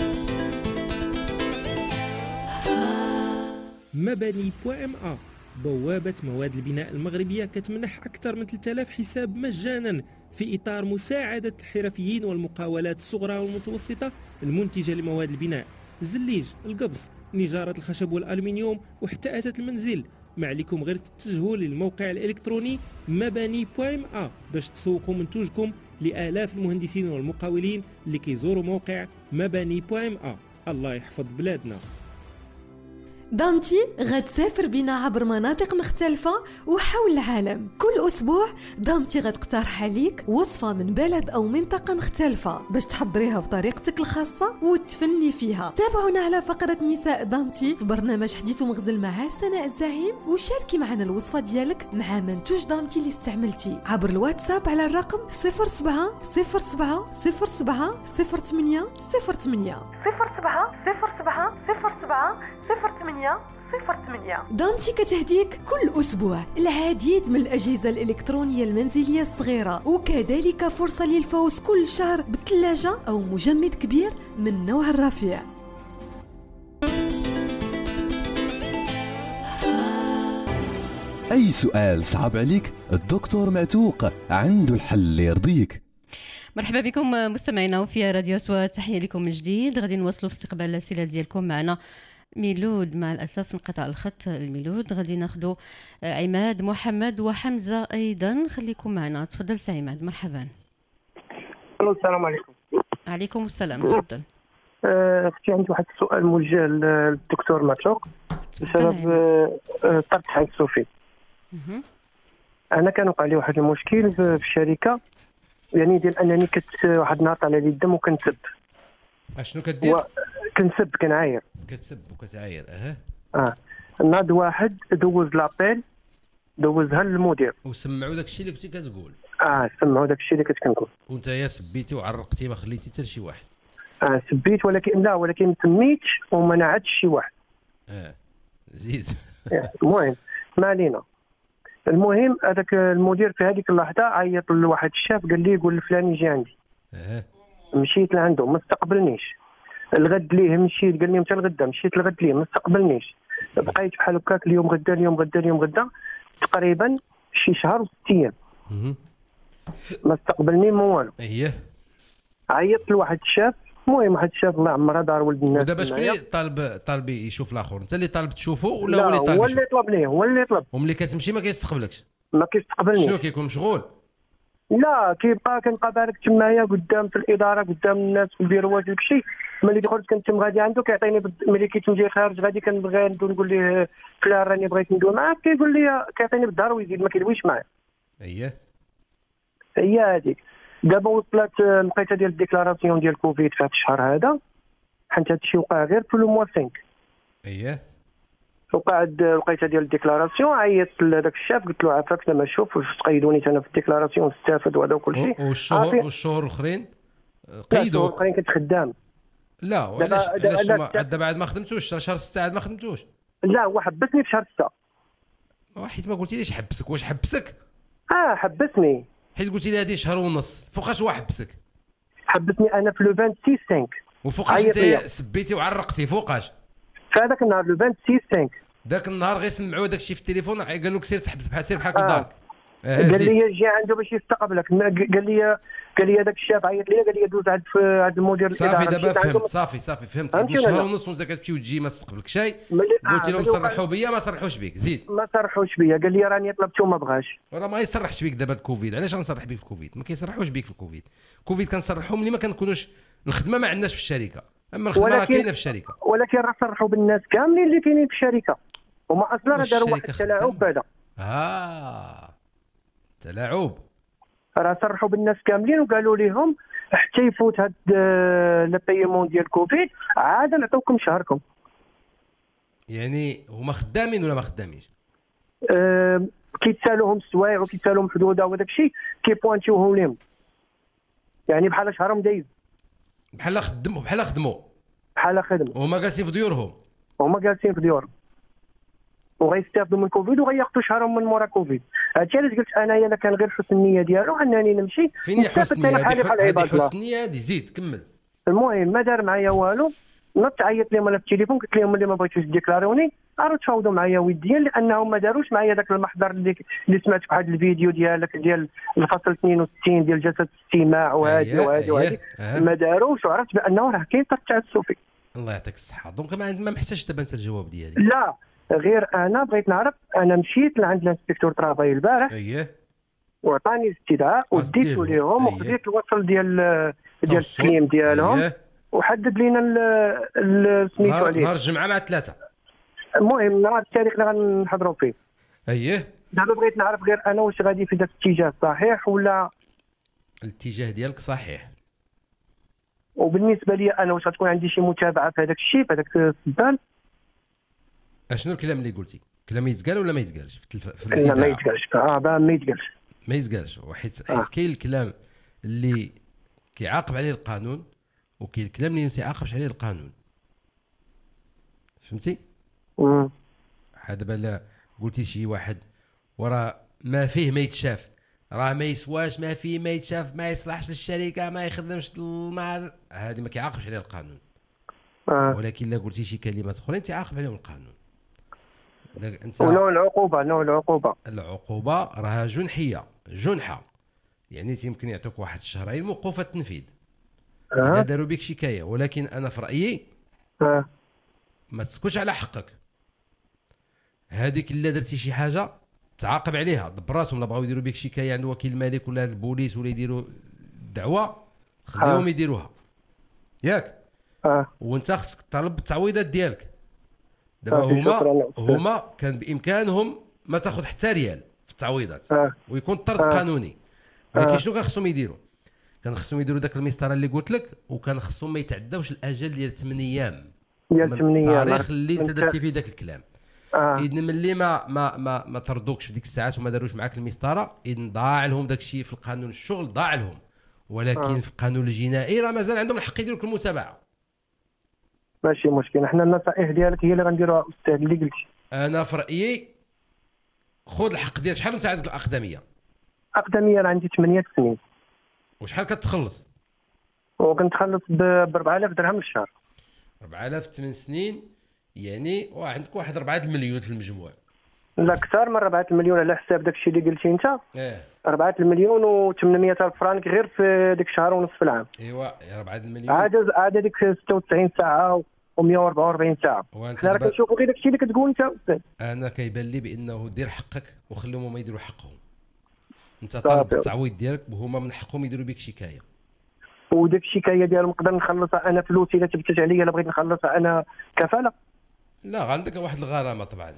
مباني بوان ام ا بوابة مواد البناء المغربية كتمنح أكثر من ثلاثة آلاف حساب مجانا في إطار مساعدة الحرفيين والمقاولات الصغرى والمتوسطة المنتجة لمواد البناء، الزليج، القبص، نجارة الخشب والألمنيوم وحتى أثاث المنزل. ما عليكم غير تتجهوا للموقع الإلكتروني مباني بوان ام ا باش تسوقوا منتوجكم لآلاف المهندسين والمقاولين اللي كيزوروا موقع مباني بوان ام ا. الله يحفظ بلادنا. دامتي غتسافر بنا عبر مناطق مختلفة وحول العالم. كل أسبوع دامتي غتقترح عليك وصفة من بلد أو منطقة مختلفة باش تحضريها بطريقتك الخاصة وتفني فيها. تابعونا على فقرة نساء دامتي في برنامج حديث ومغزل مع سناء الزعيم، وشاركي معنا الوصفة ديالك مع منتوج دامتي اللي استعملتي عبر الواتساب على الرقم صفر سبعة صفر سبعة صفر سبعة صفر ثمانية صفر ثمانية صفر سبعة صفر سبعة صفر سبعة صفر ثمانية صفر ثمانية. دامتي كتهديك كل أسبوع العديد من الأجهزة الإلكترونية المنزلية الصغيرة، وكذلك فرصة للفوز كل شهر بثلاجة أو مجمد كبير من نوع الرفيع. أي سؤال صعب عليك الدكتور معتوق عنده الحل اللي يرضيك. مرحبا بكم مستمعينا وفي راديو أصوات، تحية لكم من جديد. غادي نواصلوا في استقبال الأسئلة ديالكم معنا. ميلود مع الأسف انقطع الخط الميلود، غادي ناخذوا عماد محمد وحمزة أيضا. خليكم معنا، تفضل سي عماد. مرحبا. السلام عليكم. عليكم السلام، تفضل. اختي عندي واحد السؤال موجه للدكتور معتوق بسبب طرد حي الصوفي. انا كان وقع لي واحد المشكل في الشركه، يعني ديال انني كنت واحد النهار طالع لي الدم وكنسب. اشنو كدير؟ كنسب كنعاير. كتسب وكتعاير اها اه ناض واحد دوز لابيل دوزها للمدير وسمعوا داك الشيء اللي كنتي كتقول. اه سمعوا داك الشيء اللي كنت كنقول. وانت يا سبيتي وعرقتي ما خليتي حتى شي واحد. اه سبيت ولكن لا ولكن سميت وما نعدش شي واحد. اه زيد. المهم ما علينا. المهم هذاك المدير في هذيك اللحظه عيط لواحد الشاب قال لي قول الفلاني يجي عندي. اه مشيت لعنده ما استقبلنيش. الغد ليه مشيت قال لي متى الغدا، مشيت الغد ليه ما استقبلنيش. بقيت بحال هكاك اليوم غدا اليوم غدا اليوم غدا تقريبا شي شهر وست ايام ما استقبلني ما والو. اييه عيطت لواحد الشاب، المهم واحد الشاب الله عمرها دار ولد الناس. ودابا شكون اللي طالب طالب يشوف الاخر؟ انت اللي طالب تشوفه ولا هو اللي طالب؟ هو اللي طلب ليه، هو اللي طلب. وملي كتمشي ما كيستقبلكش؟ ما كيستقبلنيش. شنو كيكون مشغول؟ لا كيبقى كنبقى بارك تمايا قدام في الاداره قدام الناس في البيروات داكشي. ملي دخلت كنت تم غادي عنده كيعطيني بد... ملي كيتنجي خارج غادي كنبغي ندو نقول ليه فلان راني بغيت ندوي معاك كيقول لي كيعطيني بالدار ويزيد ما كيدويش معايا. اييه هي هذيك. دابا وصلت لقيتها ديال الديكلاراسيون ديال كوفيد في هذا الشهر هذا، حيت هذا الشيء وقع غير في لو موا خمسة. اييه وقع لقيتها ديال الديكلاراسيون، عيطت لذاك الشاف قلت له عافاك لما نشوف واش تقيدوني انا في الديكلاراسيون نستافد وهذا وكل شيء. والشهور والشهور الاخرين قيدوا؟ الشهور الاخرين كنت خدام. لا علاش علاش دابا بعد ما خدمتوش شهر ستة عاد ما خدمتوش؟ لا هو حبسني في شهر ستة. حيت ما قلتي ليش حبسك؟ واش حبسك؟ اه حبسني حيت قلتي لي هذه شهر ونص. فوقاش هو حبسك؟ حبسني انا في لو ستة وعشرين خمسة. وفوقاش انت سبيتي وعرقتي فوقاش؟ في هذاك النهار لو ستة وعشرين خمسة. ذاك النهار غير سمعوا داك الشيء في التليفون قال لك سير تحبس بحال سير بحال آه. دارك. آه قال لي جي عنده باش يستقبلك. قال لي قال لي هذاك الشاب عيط لي قال لي دوز عند عند المدير الاداره. صافي دابا فهمت. صافي صافي فهمت. هاد شهر ونص وانت كتمشي وتجي ما تستقبلك شيء. قلت لهم صرحوا بيا ما صرحوش بك. زيد ما صرحوش بيا. قال لي راني طلبته وما بغاش. راه ما يصرحش بك دابا الكوفيد. علاش غنصرح بك في الكوفيد؟ ما كيصرحوش بك في الكوفيد. الكوفيد كنصرحوا ملي ما كنكونوش الخدمه ما عندناش في الشركه، اما الخدمه راه كاينه في الشركه. ولكن راه صرحوا بالناس كاملين اللي كاينين في الشركه وما اصلا راه داروا واحد التلاعب هذا. اه تلاعب. راه صرحوا بالناس كاملين وقالوا لهم حتى يفوت هاد لو بايمون ديال كوفيد عاد نعطيوكم شهركم. يعني هما خدامين ولا ما خدامينش؟ أه كيتسالوهم السوايع وكيتسالوهم حدوده وداك الشيء كيبوانتيوهم لهم، يعني بحال شهرهم دايز. بحال خدموا بحال خدموا بحال خدموا وهما جالسين في ديورهم. هما جالسين في ديورهم وغيستافدوا من كوفيد وغياخذوا شهرهم من مورا كوفيد. هادشي علاش قلت انايا الا كان غير حسن النيه ديالو انني نمشي. فين هي حسن النيه؟ هذه حسن النيه هذه. زيد كمل. المهم ما دار معايا والو. نط عيط لهم انا في التليفون قلت لهم اللي ما بغيتوش ديكلاروني راه تفاوضوا معايا وديا، لانهم ما داروش معايا داك المحضر اللي اللي سمعت في واحد الفيديو ديالك ديال الفصل اثنين وستين ديال جلسه الاستماع وهذه وهذه وهذه ما داروش. وعرفت بانه راه كاين طرد تعسفي. الله يعطيك الصحه. دونك ما ما محتاجش دابا انت الجواب ديالي. لا غير انا بغيت نعرف. انا مشيت لعند الانسبكتور طرافاي البارح اييه وعطاني الاستدعاء وديته لهم وخديت الوصل ديال ديال التسليم ديالهم. أيه. وحدد لينا سميتو عليه نهار الجمعه مع الثلاثه. المهم نهار التاريخ اللي غنحضروا فيه. اييه دابا بغيت نعرف غير انا واش غادي في ذاك الاتجاه صحيح ولا الاتجاه ديالك صحيح. وبالنسبه لي انا واش غتكون عندي شي متابعه في هذاك الشيء في هذاك السبان؟ اشنو الكلام اللي قلتي؟ كلام يتقال ولا ما يتقالش في التلف... في لا ما يتقالش. اه با ما يتقالش ما يتقالش وحيت حيت كاين الكلام اللي كيعاقب عليه القانون وكاين الكلام اللي ما تيعاقبش عليه القانون. فهمتي؟ امم دابا لا قلتي شي واحد وراه ما فيه ما يتشاف، راه ما يسواش، ما فيه ما يتشاف، ما يصلحش للشركه، ما يخدمش مع هذه ما كيعاقبش عليها القانون. آه. ولكن لا قلتي شي كلمات اخرين تعاقب عليهم القانون. انت ونوع العقوبه نوع العقوبه العقوبه راها جنحيه جنحه، يعني يمكن يعطوك واحد الشهرين موقوفه التنفيذ اذا آه. داروا بك شكايه. ولكن انا في رايي آه. ما تسكتش على حقك. هذيك الا درتي شي حاجه تعاقب عليها. دبر راسهم لا بغاو يديروا بك شكايه عند وكيل الملك ولا البوليس ولا يديروا دعوه خليهم آه. يديروها ياك. اه وانت خصك تطلب التعويضات ديالك. دابا هما هما كان بامكانهم ما تاخذ حتى ريال في التعويضات آه. ويكون طرد آه. قانوني. ولكن آه. شنو كان خصهم يديروا؟ كان خصهم يديروا داك المسطره اللي قلت لك، وكان خصهم ما يتعداوش الاجل ديال ثمانية ايام ديال ثمانية ايام التاريخ اللي انت درتي فيه داك الكلام. آه. اذن ملي ما ما ما, ما طردوكش في ديك الساعات وما داروش معاك المسطره، اذن ضاع لهم داك الشيء في القانون الشغل ضاع لهم. ولكن آه. في القانون الجنائي راه مازال عندهم الحق يديروا لك المتابعه. ماشي مشكل. احنا النصائح ديالك هي اللي غنديروها استاذ اللي قلتي. انا في رايي خذ الحق ديالك. شحال انت عندك الاقدميه؟ اقدميه انا عندي ثمانية سنين. وشحال كتخلص؟ وكنتخلص ب أربعة آلاف درهم في الشهر. أربعة آلاف ثمان سنين يعني وعندك واحد أربعة المليون في المجموع. لا اكثر من أربعة المليون على حساب داك الشيء اللي قلتي انت. اه أربعة المليون وثمانمائة ألف فرانك غير في ديك شهر ونص في العام. ايوا أربعة المليون عاد عاد ديك ستة وتسعين ساعه ومئة وأربعة وأربعين ساعه. وانت راه كنشوفوا غير داك الشيء اللي كتقول انت. انا كيبان لي بانه دير حقك وخليهم هما يديروا حقهم. انت طالب التعويض ديالك وهما من حقهم يديروا بك شكايه. وداك الشكايه ديالهم نقدر نخلصها انا فلوسي الا تبتج عليا الا بغيت نخلصها انا كفاله؟ لا عندك واحد الغرامه طبعا.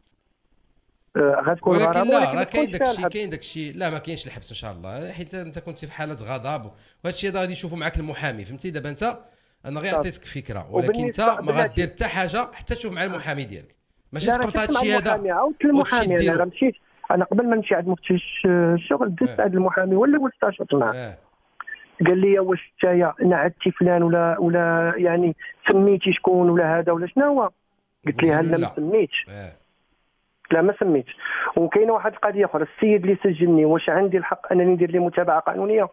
آه غتكون ولكن غرامه لا ولكن راه كاين داك الشيء كاين داك الشيء لا ما كاينش الحبس ان شاء الله حيت انت كنت في حاله غضب وهذا الشيء غادي يشوفوا معك المحامي فهمتي. دابا انت انا غير عطيتك فكره ولكن انت ما غادير حتى حاجه حتى تشوف مع المحامي ديالك ماشي تقبط هذا الشيء هذا. عاودت المحامي انا مشيت انا قبل ما نمشي عند مفتش الشغل دزت عند المحامي ولا ولت استشرت معاه. آه. قال لي واش نتايا نعدتي فلان ولا ولا يعني سميتي شكون ولا هذا ولا شنو هو؟ قلت لي هلا ما سميتش. آه. لا ما سميتش. وكاينه واحد القضيه اخرى السيد اللي سجلني واش عندي الحق انني ندير ليه متابعه قانونيه؟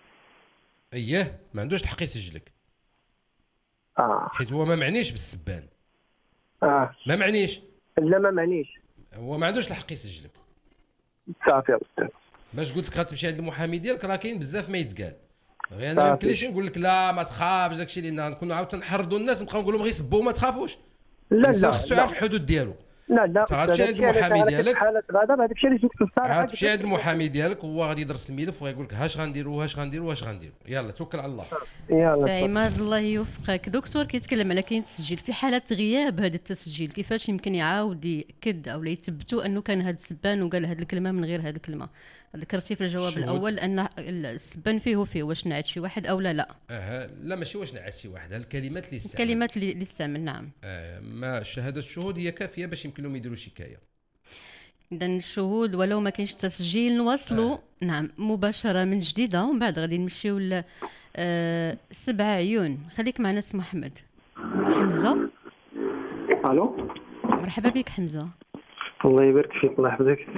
اييه ما عندوش الحق يسجلك. اه حيت هو ما معنيش بالسبان. اه ما معنيش. لا ما معنيش. هو ما عندوش الحق يسجلك. صافي يا استاذ. باش قلت لك غتمشي عند المحامي ديالك راه كاين بزاف ما يتقال. غير انا ما يمكنليش نقول لك لا ما تخافش داكشي لان نكونوا عاوتاني نحرضوا الناس نبقاو نقول لهم غير سبوا ما تخافوش. لا لا خصو يعرف الحدود ديالو. لا لا غتمشي عند المحامي ديالك حاله غضب هذاك الشيء اللي جبت في الصراحه غتمشي عند المحامي ديالك وهو غادي يدرس الملف وغيقول لك هاش غنديروا هاش غنديروا واش غنديروا. يلا توكل على الله. يلا عماد الله يوفقك. دكتور كيتكلم على كاين تسجيل في حاله غياب هذا التسجيل كيفاش يمكن يعاود ياكد او يثبتوا انه كان هذا السبان وقال هذه الكلمه من غير هذه الكلمه. ذكرتي في الجواب شهود. الاول ان السبان فيه فيه واش نعت شي واحد او لا لا. اه لا ماشي واش نعت شي واحد الكلمات اللي استعمل الكلمات اللي استعمل نعم. آه ما شهاده الشهود هي كافيه باش يمكن لهم يديروا شكايه. اذا الشهود ولو ما كاينش تسجيل نواصلوا آه. نعم مباشره من جديده ومن بعد غادي نمشيو ل آه سبعة عيون. خليك معنا سي محمد. حمزه الو مرحبا بك حمزه. الله يبارك فيك الله يحفظك.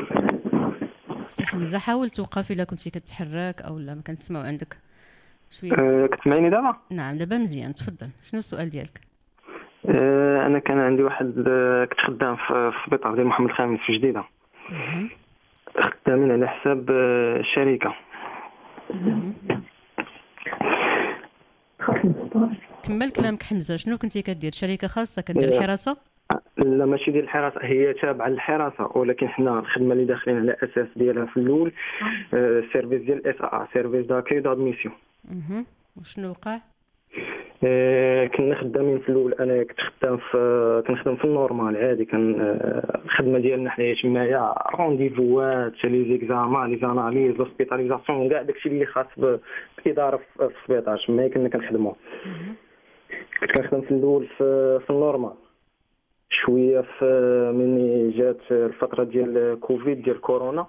سي حمزه حاول توقف الا كنتي كتحرك او لا ما كنسمعوا عندك شويه. أه كتسمعيني دابا؟ نعم دابا مزيان تفضل. شنو السؤال ديالك؟ أه انا كان عندي واحد أه كنت خدام في السبيطار ديال محمد الخامس في جديده. خدامين على حساب أه شركه. كمل كلامك حمزه. شنو كنتي كدير؟ شركه خاصه كدير الحراسه؟ لا ماشي ديال الحراسه هي تابعه للحراسه ولكن حنا الخدمه اللي داخلين على اساس ديالها في الاول أه سيرفيس ديال اس ا سيرفيس داكي دادميسيون. اها وشنو وقع؟ أه كنا خدامين في الاول انا كنت خدام في كنخدم في النورمال عادي كان أه الخدمه ديالنا حنايا تمايا رونديفوات لي زيكزامان لي زاناليز لوسبيتاليزاسيون كاع داكشي اللي خاص بالاداره في السبيطار تمايا كنا كنخدموا. كنت كنخدم في الاول في, في النورمال شويه في مني جات الفتره ديال كوفيد ديال كورونا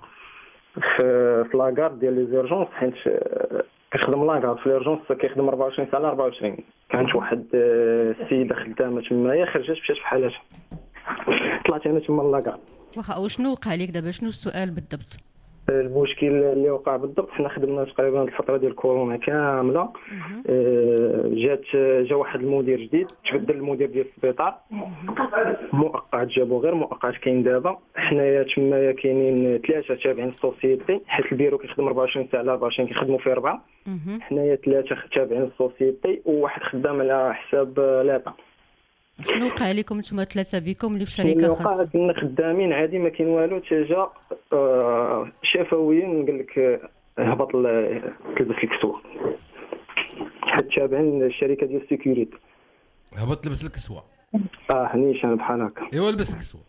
في في لاكار ديال لي زيرجونس حيت كنخدم لاكار في ليرجونس كيخدم أربعة وعشرين ساعه أربعة وعشرين. كانت واحد السيده خدامه تمايا خرجت مشات في حالاتها طلعت انا تما لاكار. واخا وشنو وقع لك دابا؟ شنو السؤال بالضبط؟ المشكل اللي وقع بالضبط حنا خدمنا تقريبا الفتره ديال كورونا كامله. جات جا واحد المدير جديد تبدل المدير ديال السبيطار مؤقت جابوا غير مؤقت كاين دابا. حنايا تمايا كاينين ثلاثه تابعين السوسيتي حيت البيرو كيخدم أربعة وعشرين ساعه على أربعة وعشرين كيخدموا فيه اربعه. حنايا ثلاثه تابعين السوسيتي وواحد خدام على حساب لاطا. شنو وقع لكم نتوما ثلاثه بكم اللي في شركه خاصه؟ كنا خدامين عادي ما كاين والو تجا آه شفويا قال لك هبط تلبس الكسوه حيت تابعين الشركه ديال السيكوريتي. هبط لبس الكسوه؟ اه نيشان بحال هكا. ايوا لبس الكسوه.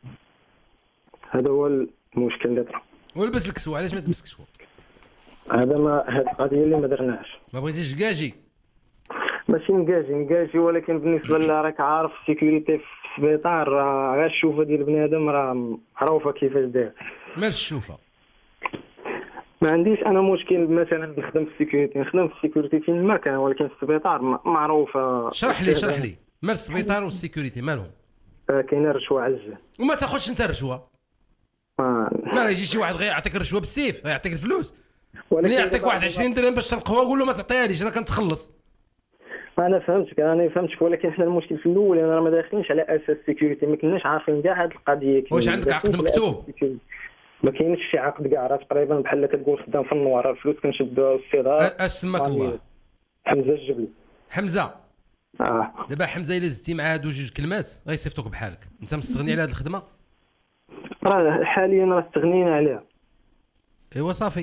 هذا هو المشكل اللي طرا. ولبس الكسوه علاش ما تلبس كسوه؟ هذا ما هاد القضيه اللي ما درناش. ما بغيتيش كاجي؟ ماشي نكاجي نكاجي ولكن بالنسبه لها راك عارف السيكوريتي في السبيطار راه غير الشوفه ديال بنادم راه معروفه كيفاش داير. مال الشوفه؟ ما عنديش انا مشكل مثلا نخدم في السيكوريتي نخدم في السيكوريتي فين ما كان ولكن في السبيطار معروفه. شرح لي شرح لي مال السبيطار والسيكوريتي مالهم؟ آه كاينه رشوه عجه. وما تاخذش انت رشوه؟ آه. ما يجي شي واحد غير يعطيك الرشوه بالسيف غيعطيك الفلوس. ملي يعطيك واحد عشرين درهم باش تنقهوه قول له ما تعطيها ليش انا كنتخلص. انا فهمتك انا فهمتك ولكن حنا المشكل في الاول انا ما داخلينش على اساس سيكوريتي ما كناش عارفين كاع هذه القضيه. واش عندك عقد مكتوب؟ ما كاينش شي عقد كاع راه تقريبا بحال كتقول خدام في النوار الفلوس كنشدوها الصدار. اسمك الله حمزه الجبلي. حمزه اه دابا حمزه الا زدتي مع هادو جوج كلمات غيصيفطوك بحالك. انت مستغني على هذه الخدمه؟ راه حاليا راه استغنينا عليها. ايوا صافي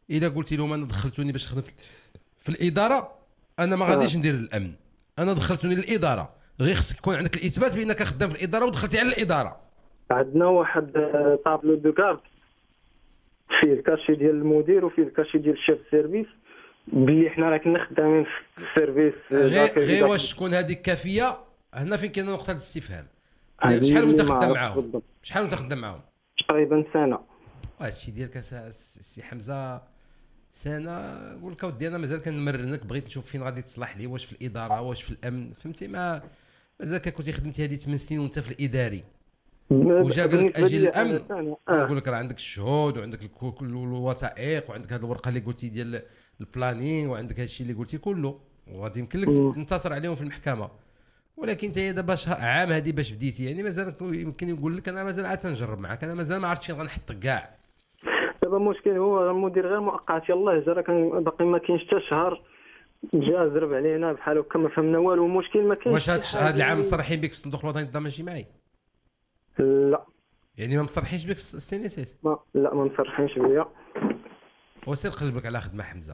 الا قلتي لهم انا دخلتوني باش نخدم في الاداره انا ما غاديش ندير الامن، انا دخلتوني للاداره، غير خصك يكون عندك الاثبات بانك خدام في الاداره ودخلتي على الاداره. عندنا واحد طابلو دو كارد فيه الكاشي ديال المدير وفيه الكاشي ديال الشيف سيرفيس بلي حنا راه كنا خدامين في السيرفيس. غير غير واش تكون هذيك كافيه؟ هنا فين كاين نقطه الاستفهام. شحال وانت خدام معاهم؟ شحال وانت خدام معاهم؟ تقريبا سنه. هادشي ديالك سي حمزه سنه. نقول لك اودي انا مازال كنمرنك، بغيت نشوف فين غادي تصلح لي، واش في الاداره واش في الامن، فهمتي؟ ما مازال كنتي خدمتي هذه ثمان سنين وانت في الاداري وجا قال لك اجي الامن. نقول لك راه عندك الشهود وعندك الوثائق وعندك هذه الورقه اللي قلتي ديال البلانين وعندك هذا الشيء اللي قلتي كله، وغادي يمكن لك تنتصر عليهم في المحكمه. ولكن انت دابا عام هذه باش بديتي، يعني مازال يمكن يقول لك انا مازال عاد تنجرب معاك، انا مازال ما عرفتش فين غنحطك كاع. دابا المشكل هو المدير غير مؤقت، يلاه جا كان باقي ما كاينش حتى شهر جا زرب علينا بحال هكا ما فهمنا والو. المشكل ما كاينش. واش هذا العام مصرحين بك في الصندوق الوطني للضمان الاجتماعي؟ لا. يعني ما مصرحينش بك في السي ان اس اس؟ ما لا ما مصرحينش بيا. وسير قلبك على خدمه حمزه.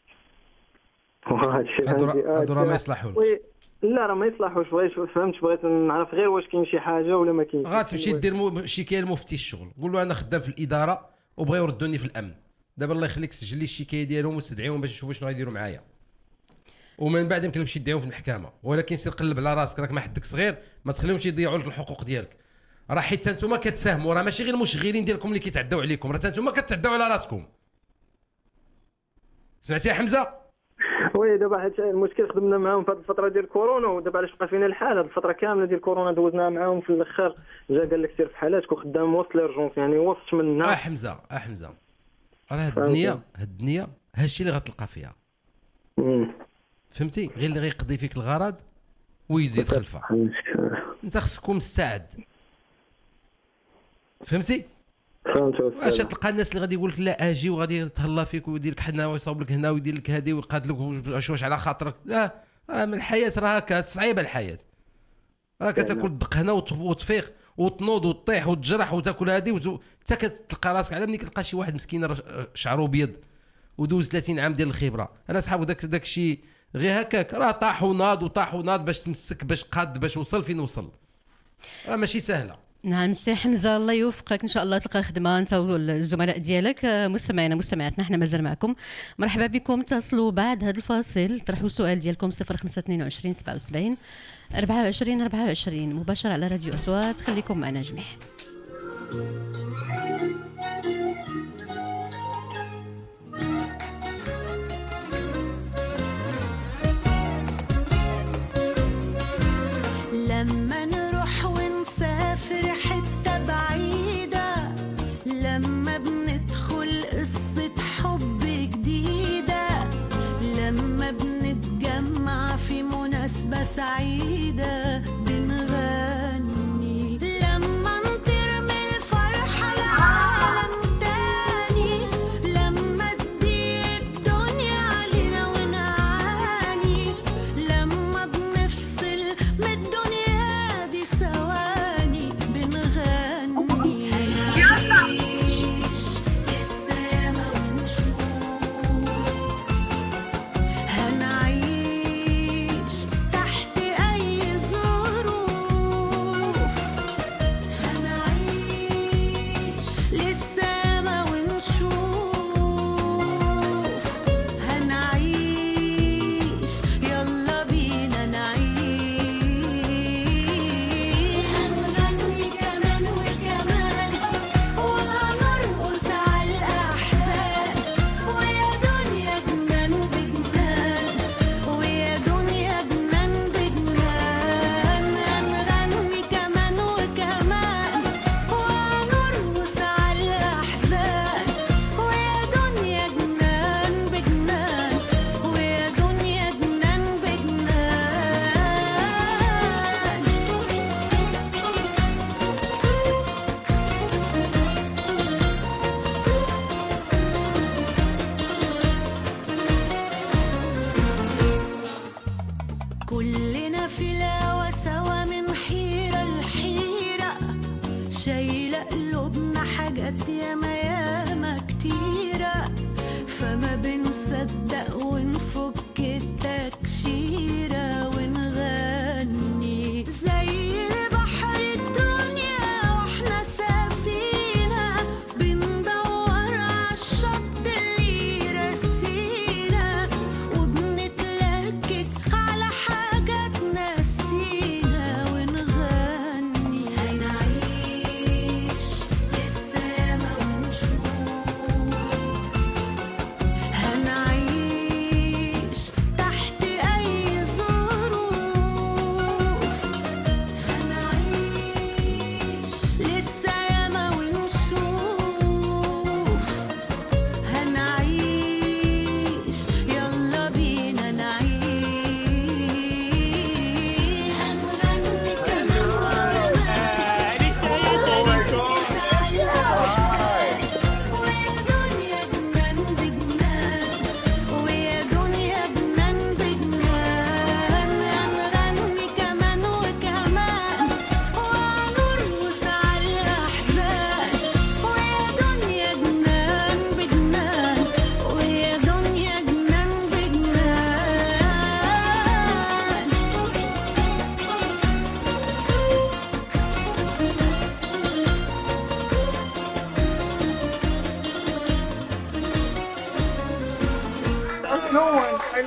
هادشي هادو راه ما يصلحولكش. لا راه ما يصلحوش، بغيت فهمت، بغيت نعرف غير واش كاين شي حاجه ولا ما كاينش. غتمشي دير مو... شكايه لمفتي الشغل، قول له انا خدام في الاداره وبغاو يردوني في الامن. دابا الله يخليك سجل لي الشكايه ديالهم واستدعيهم باش نشوفوا شنو غيديروا معايا، ومن بعد يمكن لك يدعيهم في المحكمه. ولكن سير قلب على راسك، راك ما حدك صغير، ما تخليهمش يضيعوا لك الحقوق ديالك. راه حيت انتم كتساهموا، راه ماشي غير المشغلين ديالكم اللي كيتعداو عليكم، راه انتم كتعداو على راسكم. سمعتي يا حمزه؟ وي دابا حيت المشكل خدمنا معاهم في هذه الفتره ديال كورونا، ودابا علاش بقى فينا الحال هذه الفتره كامله ديال كورونا دوزناها معاهم. في الاخر جا قال لك سير في حالاتك وخدام وسط ليرجونس، يعني وسط منا. اه حمزه اه حمزه راه هاد الدنيا هاد الدنيا هادشي اللي غتلقى فيها. امم فهمتي؟ غير اللي غيقضي فيك الغرض ويزيد خلفه. انت خصك مستعد. فهمتي؟ فهمت. واش تلقى الناس اللي غادي يقول لك لا اجي وغادي يتهلا فيك ويدير لك حنا ويصاوب لك هنا ويدير لك هذه ويقاد لك واش واش على خاطرك؟ لا راه من الحياه راه هكا صعيبه الحياه. راه كتاكل الدق هنا وتفيق وتنوض وتطيح وتجرح وتاكل هذه وت... حتى كتلقى راسك على ملي كتلقى شي واحد مسكين شعره ابيض ودوز ثلاثين عام ديال الخبره. انا صحابو داك داك الشيء غير هكاك راه طاح وناض وطاح وناض باش تمسك باش قاد باش وصل فين وصل. راه ماشي سهله. نعم سي حمزه الله يوفقك، ان شاء الله تلقى خدمه انت والزملاء ديالك. مستمعينا مستمعاتنا احنا مازال معكم، مرحبا بكم. تصلوا بعد هذا الفاصل طرحوا السؤال ديالكم صفر خمسة اثنين وعشرين سبعة وسبعين أربعة وعشرين أربعة وعشرين مباشره على راديو أصوات. خليكم معنا جميع. لما نروح ونسافر حتة بعيدة، لما بندخل قصة حب جديدة، لما بنتجمع في مناسبة سعيدة بنغني، لما نطير من الفرحة لعالم تاني، لما تضيق الدنيا علينا ونعاني، لما بنفصل من الدنيا دي ثواني بنغني. هنعيش للسما ونشوف، هنعيش تحت أي ظروف،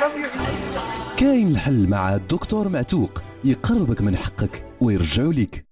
love you. كاين الحل مع الدكتور معتوق، يقربك من حقك ويرجعوا ليك.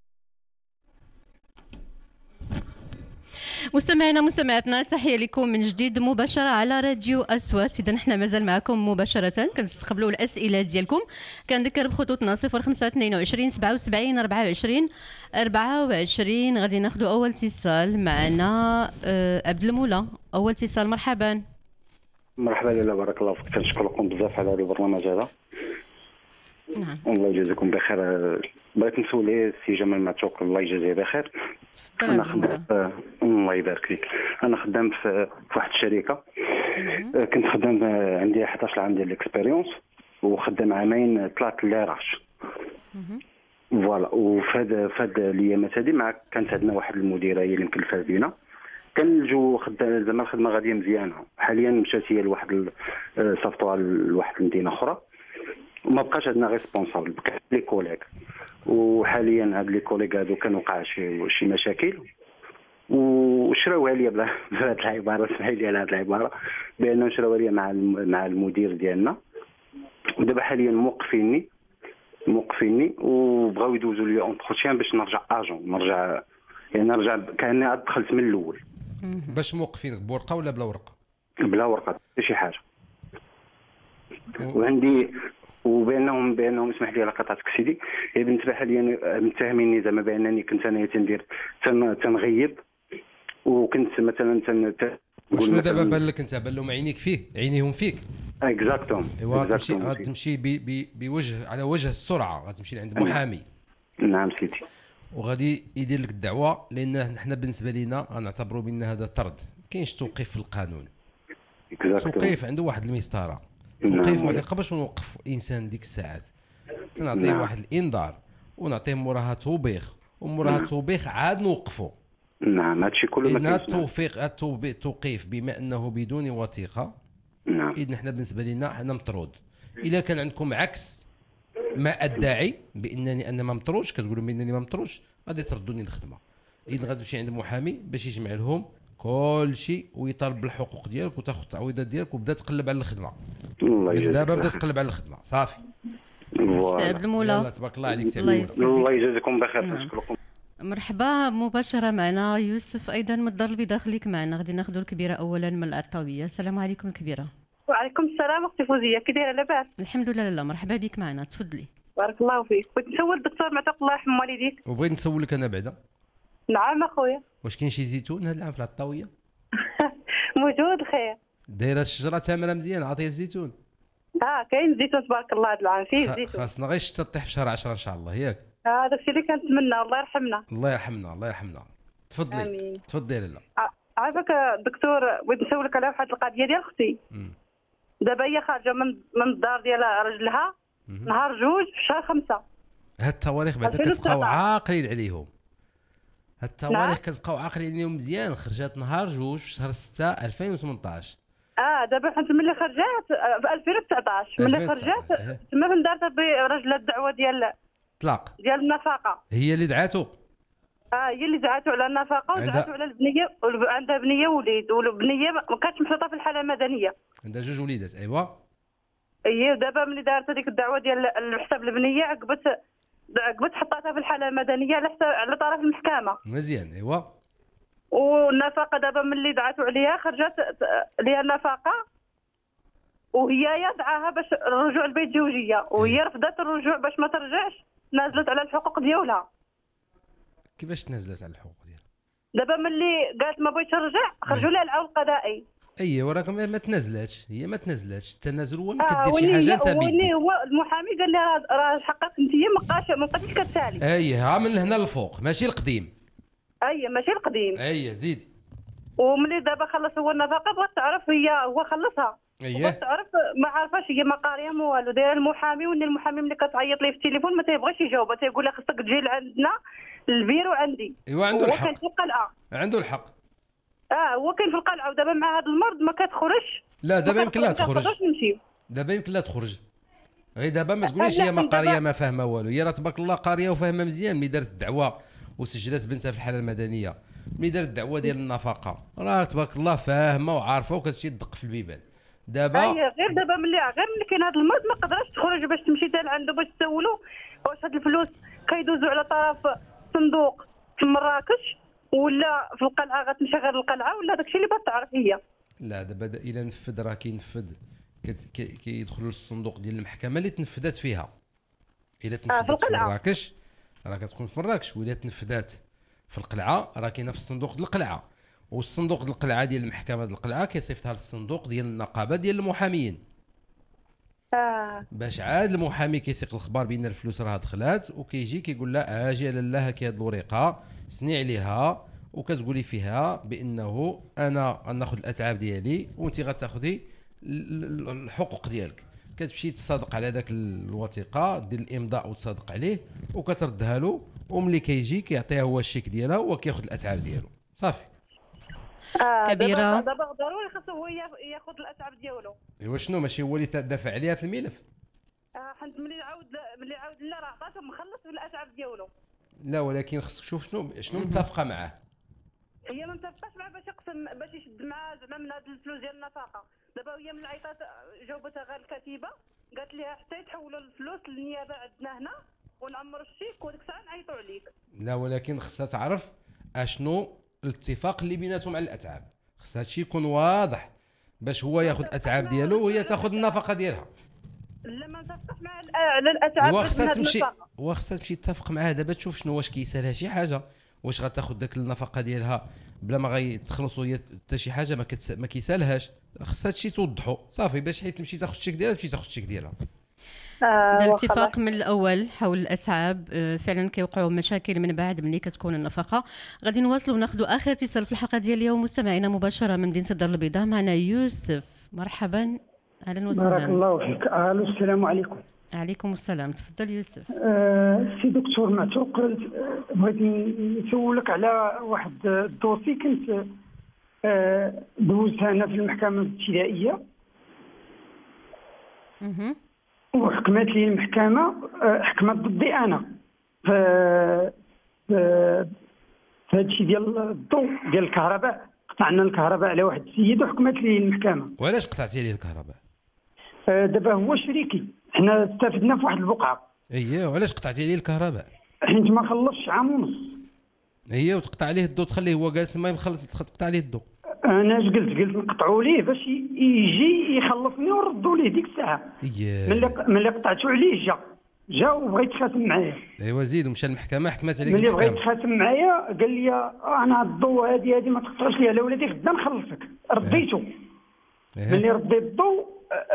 مستمعينا مستمعاتنا، تحية لكم من جديد مباشرة على راديو أصوات. إذا نحن مازال معكم مباشرة، كنستقبلوا الأسئلة ديالكم. كنذكر بخطوطنا صفر خمسة اثنين وعشرين سبعة وسبعين أربعة وعشرين أربعة وعشرين. غادي ناخذوا أول اتصال معنا. أه عبد المولى، أول اتصال، مرحبا. مرحبا لاله، بارك الله فيك. كنشكركم بزاف على هذا البرنامج هذا. نعم. الله يجازيكم بخير. بغيت نسولي السي جمال معتوق، الله يجازيه بخير. انا خدام في... الله يبارك فيك. انا خدام في في واحد الشركه. كنت خدام عندي إحدى عشر عام ديال الاكسبيريونس، وخدام عامين طلعت ليراش. فوالا. وفي هذا في هذا الايامات هذه مع كانت عندنا واحد المديره هي اللي مكلفه بينا. كان الجو خدام زعما الخدمه غاديه مزيانه. حاليا مشات هي لواحد صيفطوها لواحد المدينه اخرى، وما بقاش عندنا ريسبونسابل، بقى لي كوليك. وحاليا هاد لي كوليك هادو كان وقع شي شي مشاكل وشراوها ليا بهاد العباره، اسمحي لي على هاد العباره، بانه شراوها ليا مع مع المدير ديالنا. ودابا حاليا موقفيني موقفيني وبغاو يدوزوا لي اونتروتيان باش نرجع اجون، نرجع يعني نرجع كاني عاد دخلت من الاول. باش موقفينك بورقه ولا بلا ورقه؟ بلا ورقه شي حاجه. وعندي وبينهم بانهم اسمح لي على قطعتك سيدي، هي بالنسبه حاليا متهميني زعما بانني كنت انايا تندير تنغيب، وكنت مثلا تن وشنو دابا بان لك انت؟ بان لهم عينيك فيه، عينيهم فيك. اكزاكتوم. ايوا غتمشي غتمشي بوجه على وجه السرعه، غتمشي لعند محامي. نعم سيدي. وغادي يدير لك الدعوه، لان حنا بالنسبه لينا غنعتبروا بان هذا طرد، ما كاينش توقيف في القانون. توقيف عنده واحد المسطره. توقيف ما كنقدرش نوقف انسان ديك الساعات، تنعطيه واحد الانذار ونعطيه موراها توبيخ، وموراها توبيخ عاد نوقفه. نعم هادشي كله ما كاينش. التوفيق التوقيف بما انه بدون وثيقه. نعم. اذا حنا بالنسبه لنا حنا مطرود. الا كان عندكم عكس ما ادعي بانني انا ما مطروش، كتقولوا بانني ما مطروش، غادي تردوني الخدمه. اذا غادي تمشي عند محامي باش يجمع لهم كل شيء ويطالب بالحقوق ديالك وتاخذ التعويضات ديالك، وبدا تقلب على الخدمه. الله يجازيك. دابا بدا تقلب على الخدمه صافي. عبد المولى، تبارك الله عليك. الله يجازيكم بخير. نشكركم. مرحبا. مباشره معنا يوسف ايضا من الدار البيضاء، خليك معنا. غادي ناخذوا الكبيره اولا من الارطاويه. السلام عليكم الكبيره. وعليكم السلام اختي فوزيه، كي دايره لاباس؟ الحمد لله. لا مرحبا بك معنا، تفضلي. بارك الله فيك. بغيت نسول الدكتور معتوق الله يرحم والديك. وبغيت نسولك انا بعدا. نعم اخويا. واش كاين شي زيتون هذا العام في العطاويه؟ موجود خير. دايره الشجره تامره مزيان، عطيه الزيتون. اه كاين زيتون تبارك الله هذا العام فيه زيتون. خاصنا غير الشتا تطيح في شهر عشرة ان شاء الله، ياك؟ اه داكشي اللي كنتمنى. الله يرحمنا. الله يرحمنا الله يرحمنا. تفضلي. امين. تفضلي لاله. عافاك دكتور، بغيت نسولك على واحد القضيه ديال اختي. دابا هي خارجه من من الدار ديال رجلها نهار جوج في شهر خمسة. هاد التواريخ بعدا كتبقاو عاقلين عليهم. هاد التواريخ كتبقاو عاقلين عليهم مزيان. خرجات نهار جوج في شهر ستة ألفين وثمنطاش. اه دابا حيت ملي خرجات في ألفين وتسعطاش ملي خرجات تما فين دارت برجل الدعوه ديال طلاق ديال النفقه. هي اللي دعاتو. اه هي اللي دعاتو على النفقه ودعاتو على البنيه، عندها بنيه ووليد، والبنيه ما كانتش محطوطه في الحاله المدنيه. عندها جوج وليدات. ايوا. هي دابا ملي دارت هذيك الدعوه ديال حساب البنيه عقبت عقبت حطاتها في الحاله المدنيه على حساب على طرف المحكمه. مزيان. ايوا. والنفقه دابا ملي دعاتو عليها خرجت ليها النفقه، وهي دعاها باش الرجوع للبيت الزوجيه، وهي رفضت الرجوع باش ما ترجعش، نازلت على الحقوق ديالها. كيفاش تنازلت على الحقوق ديالها؟ دابا ملي قالت ما بغيتش نرجع خرجوا لها العون القضائي. ايوا راك ما تنازلاتش، هي ما تنازلاتش. التنازل هو اللي آه كدير شي حاجه انت بيدك. وني هو المحامي قال لها راه حقك انت ما بقاش ما بقيتيش كتسالي. اييه ها من هنا للفوق ماشي القديم. اييه ماشي القديم. اييه زيدي. وملي دابا خلص هو النفقه بغات تعرف هي هو خلصها. اييه بغات تعرف ما عارفاش هي ما قاريه ما والو، دايره المحامي، وان المحامي ملي كتعيط ليه في التليفون ما تيبغيش يجاوبها، تيقول لها خصك تجي لعندنا البيرو عندي. ايوا عنده الحق. هو كان في القلعه. عنده الحق. اه هو كاين في القلعه، ودابا مع هذا المرض ما كتخرجش. لا دابا يمكن لا تخرج. نمشيو. دابا يمكن لا تخرج. غير دابا ما تقوليش هي ما قاريه ما فاهمه والو، هي راه تبارك الله قاريه وفاهمه مزيان. ملي دارت الدعوه وسجلت بنتها في الحاله المدنيه، ملي دارت الدعوه ديال النفقه راه تبارك الله فاهمه وعارفه وكتمشي تدق في البيبان. دابا اي غير دابا ملي غير ملي كاين هذا المرض ما قدرش تخرج باش تمشي حتى لعنده باش تسولو واش هاد الفلوس كيدوزوا على طرف صندوق في مراكش ولا في القلعه، غتمشي غير القلعه ولا داكشي اللي بغات تعرف هي. لا دابا الى نفذ راه كينفذ كيدخلوا للصندوق ديال المحكمه اللي تنفذات فيها. الا تنفذات في مراكش راه كتكون في مراكش، وإلا تنفذات في القلعه راه كاينه في الصندوق ديال القلعه، والصندوق ديال القلعه ديال المحكمه ديال القلعه كيصيفطها للصندوق ديال النقابه ديال المحامين. اه باش عاد المحامي كيسيق الخبار بان الفلوس راه دخلات، وكيجي كيقول لها اجي لاله هاكي هاد الورقه سني عليها وكتقولي فيها بانه انا غناخذ الاتعاب ديالي وانت غتاخذي الحقوق ديالك. كتمشي تصادق على داك الوثيقه دير الامضاء وتصادق عليه وكتردها له، وملي كيجي كيعطيها هو الشيك ديالها وكياخذ الاتعاب ديالو صافي. آه كبيرة. دابا دابا ضروري خاصو هو ياخذ الاتعاب ديالو. ايوا شنو ماشي هو اللي دافع عليها في الملف؟ آه حيت ملي عاود ملي عاود لا راه عطاتو مخلص بالاتعاب ديالو. لا ولكن خصك تشوف شنو شنو متفقه معاه. هي ما متفقاش معاه باش يقسم باش يشد معاه زعما من هاد الفلوس ديال النفقه. دابا هي من عيطات جاوبتها غير الكتيبه قالت لها حتى يتحولوا الفلوس للنيابه عندنا هنا ونعمروا الشيك وديك الساعه نعيطوا عليك. لا ولكن خصها تعرف اشنو الاتفاق اللي بيناتهم على الاتعاب، خص هادشي يكون واضح باش هو ياخذ الاتعاب ديالو وهي تاخذ النفقه ديالها. لا ما متفقش مع على الاتعاب. وخصها تمشي وخصها تمشي تتفق معاه دابا تشوف شنو واش كيسالها شي حاجه، واش غتاخذ داك النفقه ديالها بلا ما غيتخلصوا هي حتى شي حاجه ما, كتس... ما كيسالهاش. خصها هادشي توضحوا صافي باش حيت تمشي تاخذ الشيك ديالها تمشي تاخذ الشيك ديالها. آه الاتفاق من الاول حول الاتعاب. فعلا كيوقعوا مشاكل من بعد ملي كتكون النفقه. غادي نواصلوا وناخذوا اخر اتصال في الحلقه ديال اليوم مستمعينا مباشره من مدينه الدار البيضاء. معنا يوسف، مرحبا اهلا وسهلا. بارك الله فيك. الو السلام عليكم. عليكم السلام، تفضل يوسف. أه سي دكتور معتوق، بغيت نسولك على واحد الدوسي كنت أه دوزتها انا في المحكمه الابتدائيه. اها وحكمت لي المحكمه حكمت ضدي انا ف هذا الشيء ديال الضوء ديال الكهرباء. قطعنا الكهرباء على واحد السيد وحكمت لي المحكمه. وعلاش قطعتي ليه الكهرباء؟ دابا هو شريكي، حنا استفدنا في واحد البقعه. اييه وعلاش قطعتي ليه الكهرباء؟ حيت ما خلصش عام ونص. اييه وتقطع عليه الضوء تخليه هو جالس ما يخلص تقطع عليه الضوء. انا اش قلت قلت نقطعوا ليه باش يجي يخلصني ونردوا ليه ديك الساعه. اييه ملي ملي قطعتو عليه جا جا وبغى يتخاصم معايا. ايوا زيد ومشى المحكمه حكمت عليك. ملي بغى يتخاصم معايا قال لي انا الضوء هذه هذه ما تقطعش ليها لا ولادي غدا نخلصك. رديته. إيه. ملي رديت الضوء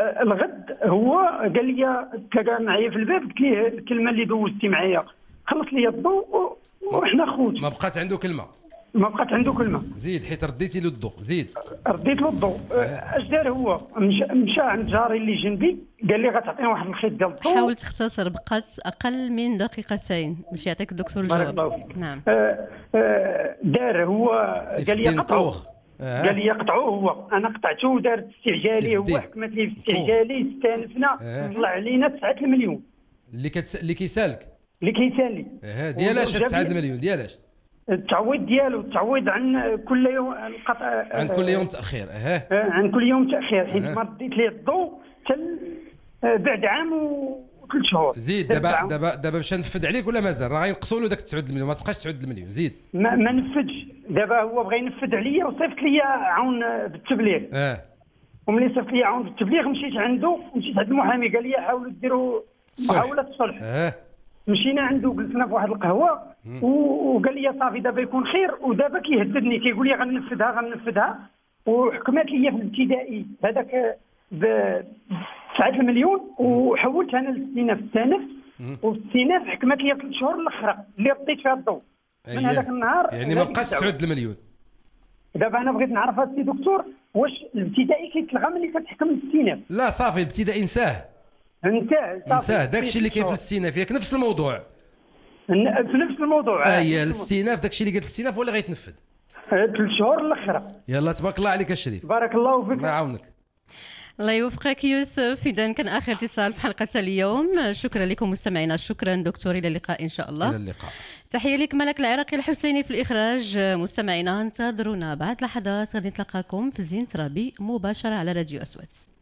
الغد هو قال لي تلاقى معايا في الباب قلت ليه الكلمه اللي دوزتي معايا خلص لي الضوء وحنا خوت. ما بقات عنده كلمه. ما بقات عنده كلمه. زيد حيت رديتي له الضوء. زيد رديت له الضوء. اش دار هو مشى, مشى عند جاري اللي جنبي قال لي غتعطيني واحد الخيط ديال الضوء. حاول تختصر، بقات اقل من دقيقتين باش يعطيك الدكتور الجواب. نعم. آه آه دار هو قال لي قطعوه. آه. قال لي قطعوه هو. انا قطعته ودارت استعجالي هو حكمت لي في استعجالي استانفنا. آه. طلع علينا تسعة المليون اللي كتس... اللي كيسالك اللي كيسالي. اه ديالاش تسعة المليون ديالاش؟ التعويض ديالو التعويض عن كل يوم القطع عن كل يوم تاخير. اه عن كل يوم تاخير حيت ما رديت ليه الضوء حتى بعد عام وثلاث شهور. زيد دابا دابا دابا باش نفذ عليك ولا مازال؟ راه غينقصوا له داك تسعة المليون ما تبقاش تسعة المليون. زيد ما, ما نفذش. دابا هو بغى ينفذ عليا وصيفط لي عون بالتبليغ. اه وملي صيفط لي عون بالتبليغ مشيت عنده مشيت عند المحامي قال لي حاولوا ديروا محاوله صلح. اه مشينا عنده جلسنا في واحد القهوه وقال لي صافي دابا يكون خير. ودابا كيهددني كيقول لي غننفذها غننفذها وحكمت لي في الابتدائي هذاك ب تسعة المليون وحولت انا للاستئناف التانف. وفي الاستئناف حكمت لي ثلاث شهور الاخرى اللي رديت فيها الضوء. من هذاك النهار يعني ما بقاش تسعة المليون. دابا انا بغيت نعرف السي دكتور واش الابتدائي كيتلغى ملي كتحكم الاستئناف؟ لا صافي الابتدائي انساه انساه انساه داكشي اللي كاين في الاستئناف ياك نفس الموضوع. في نفس الموضوع. اي الاستئناف داكشي اللي قالت الاستئناف هو اللي غيتنفذ. ثلاث شهور الاخرى. يلا تبارك الله عليك الشريف. بارك الله فيك. الله يعاونك. الله يوفقك يوسف. إذا كان آخر اتصال في حلقة اليوم. شكرا لكم مستمعينا. شكرا دكتور. إلى اللقاء إن شاء الله. إلى اللقاء. تحية لك ملك العراقي الحسيني في الإخراج. مستمعينا انتظرونا بعد لحظات غادي نتلقاكم في زين ترابي مباشرة على راديو أسوات.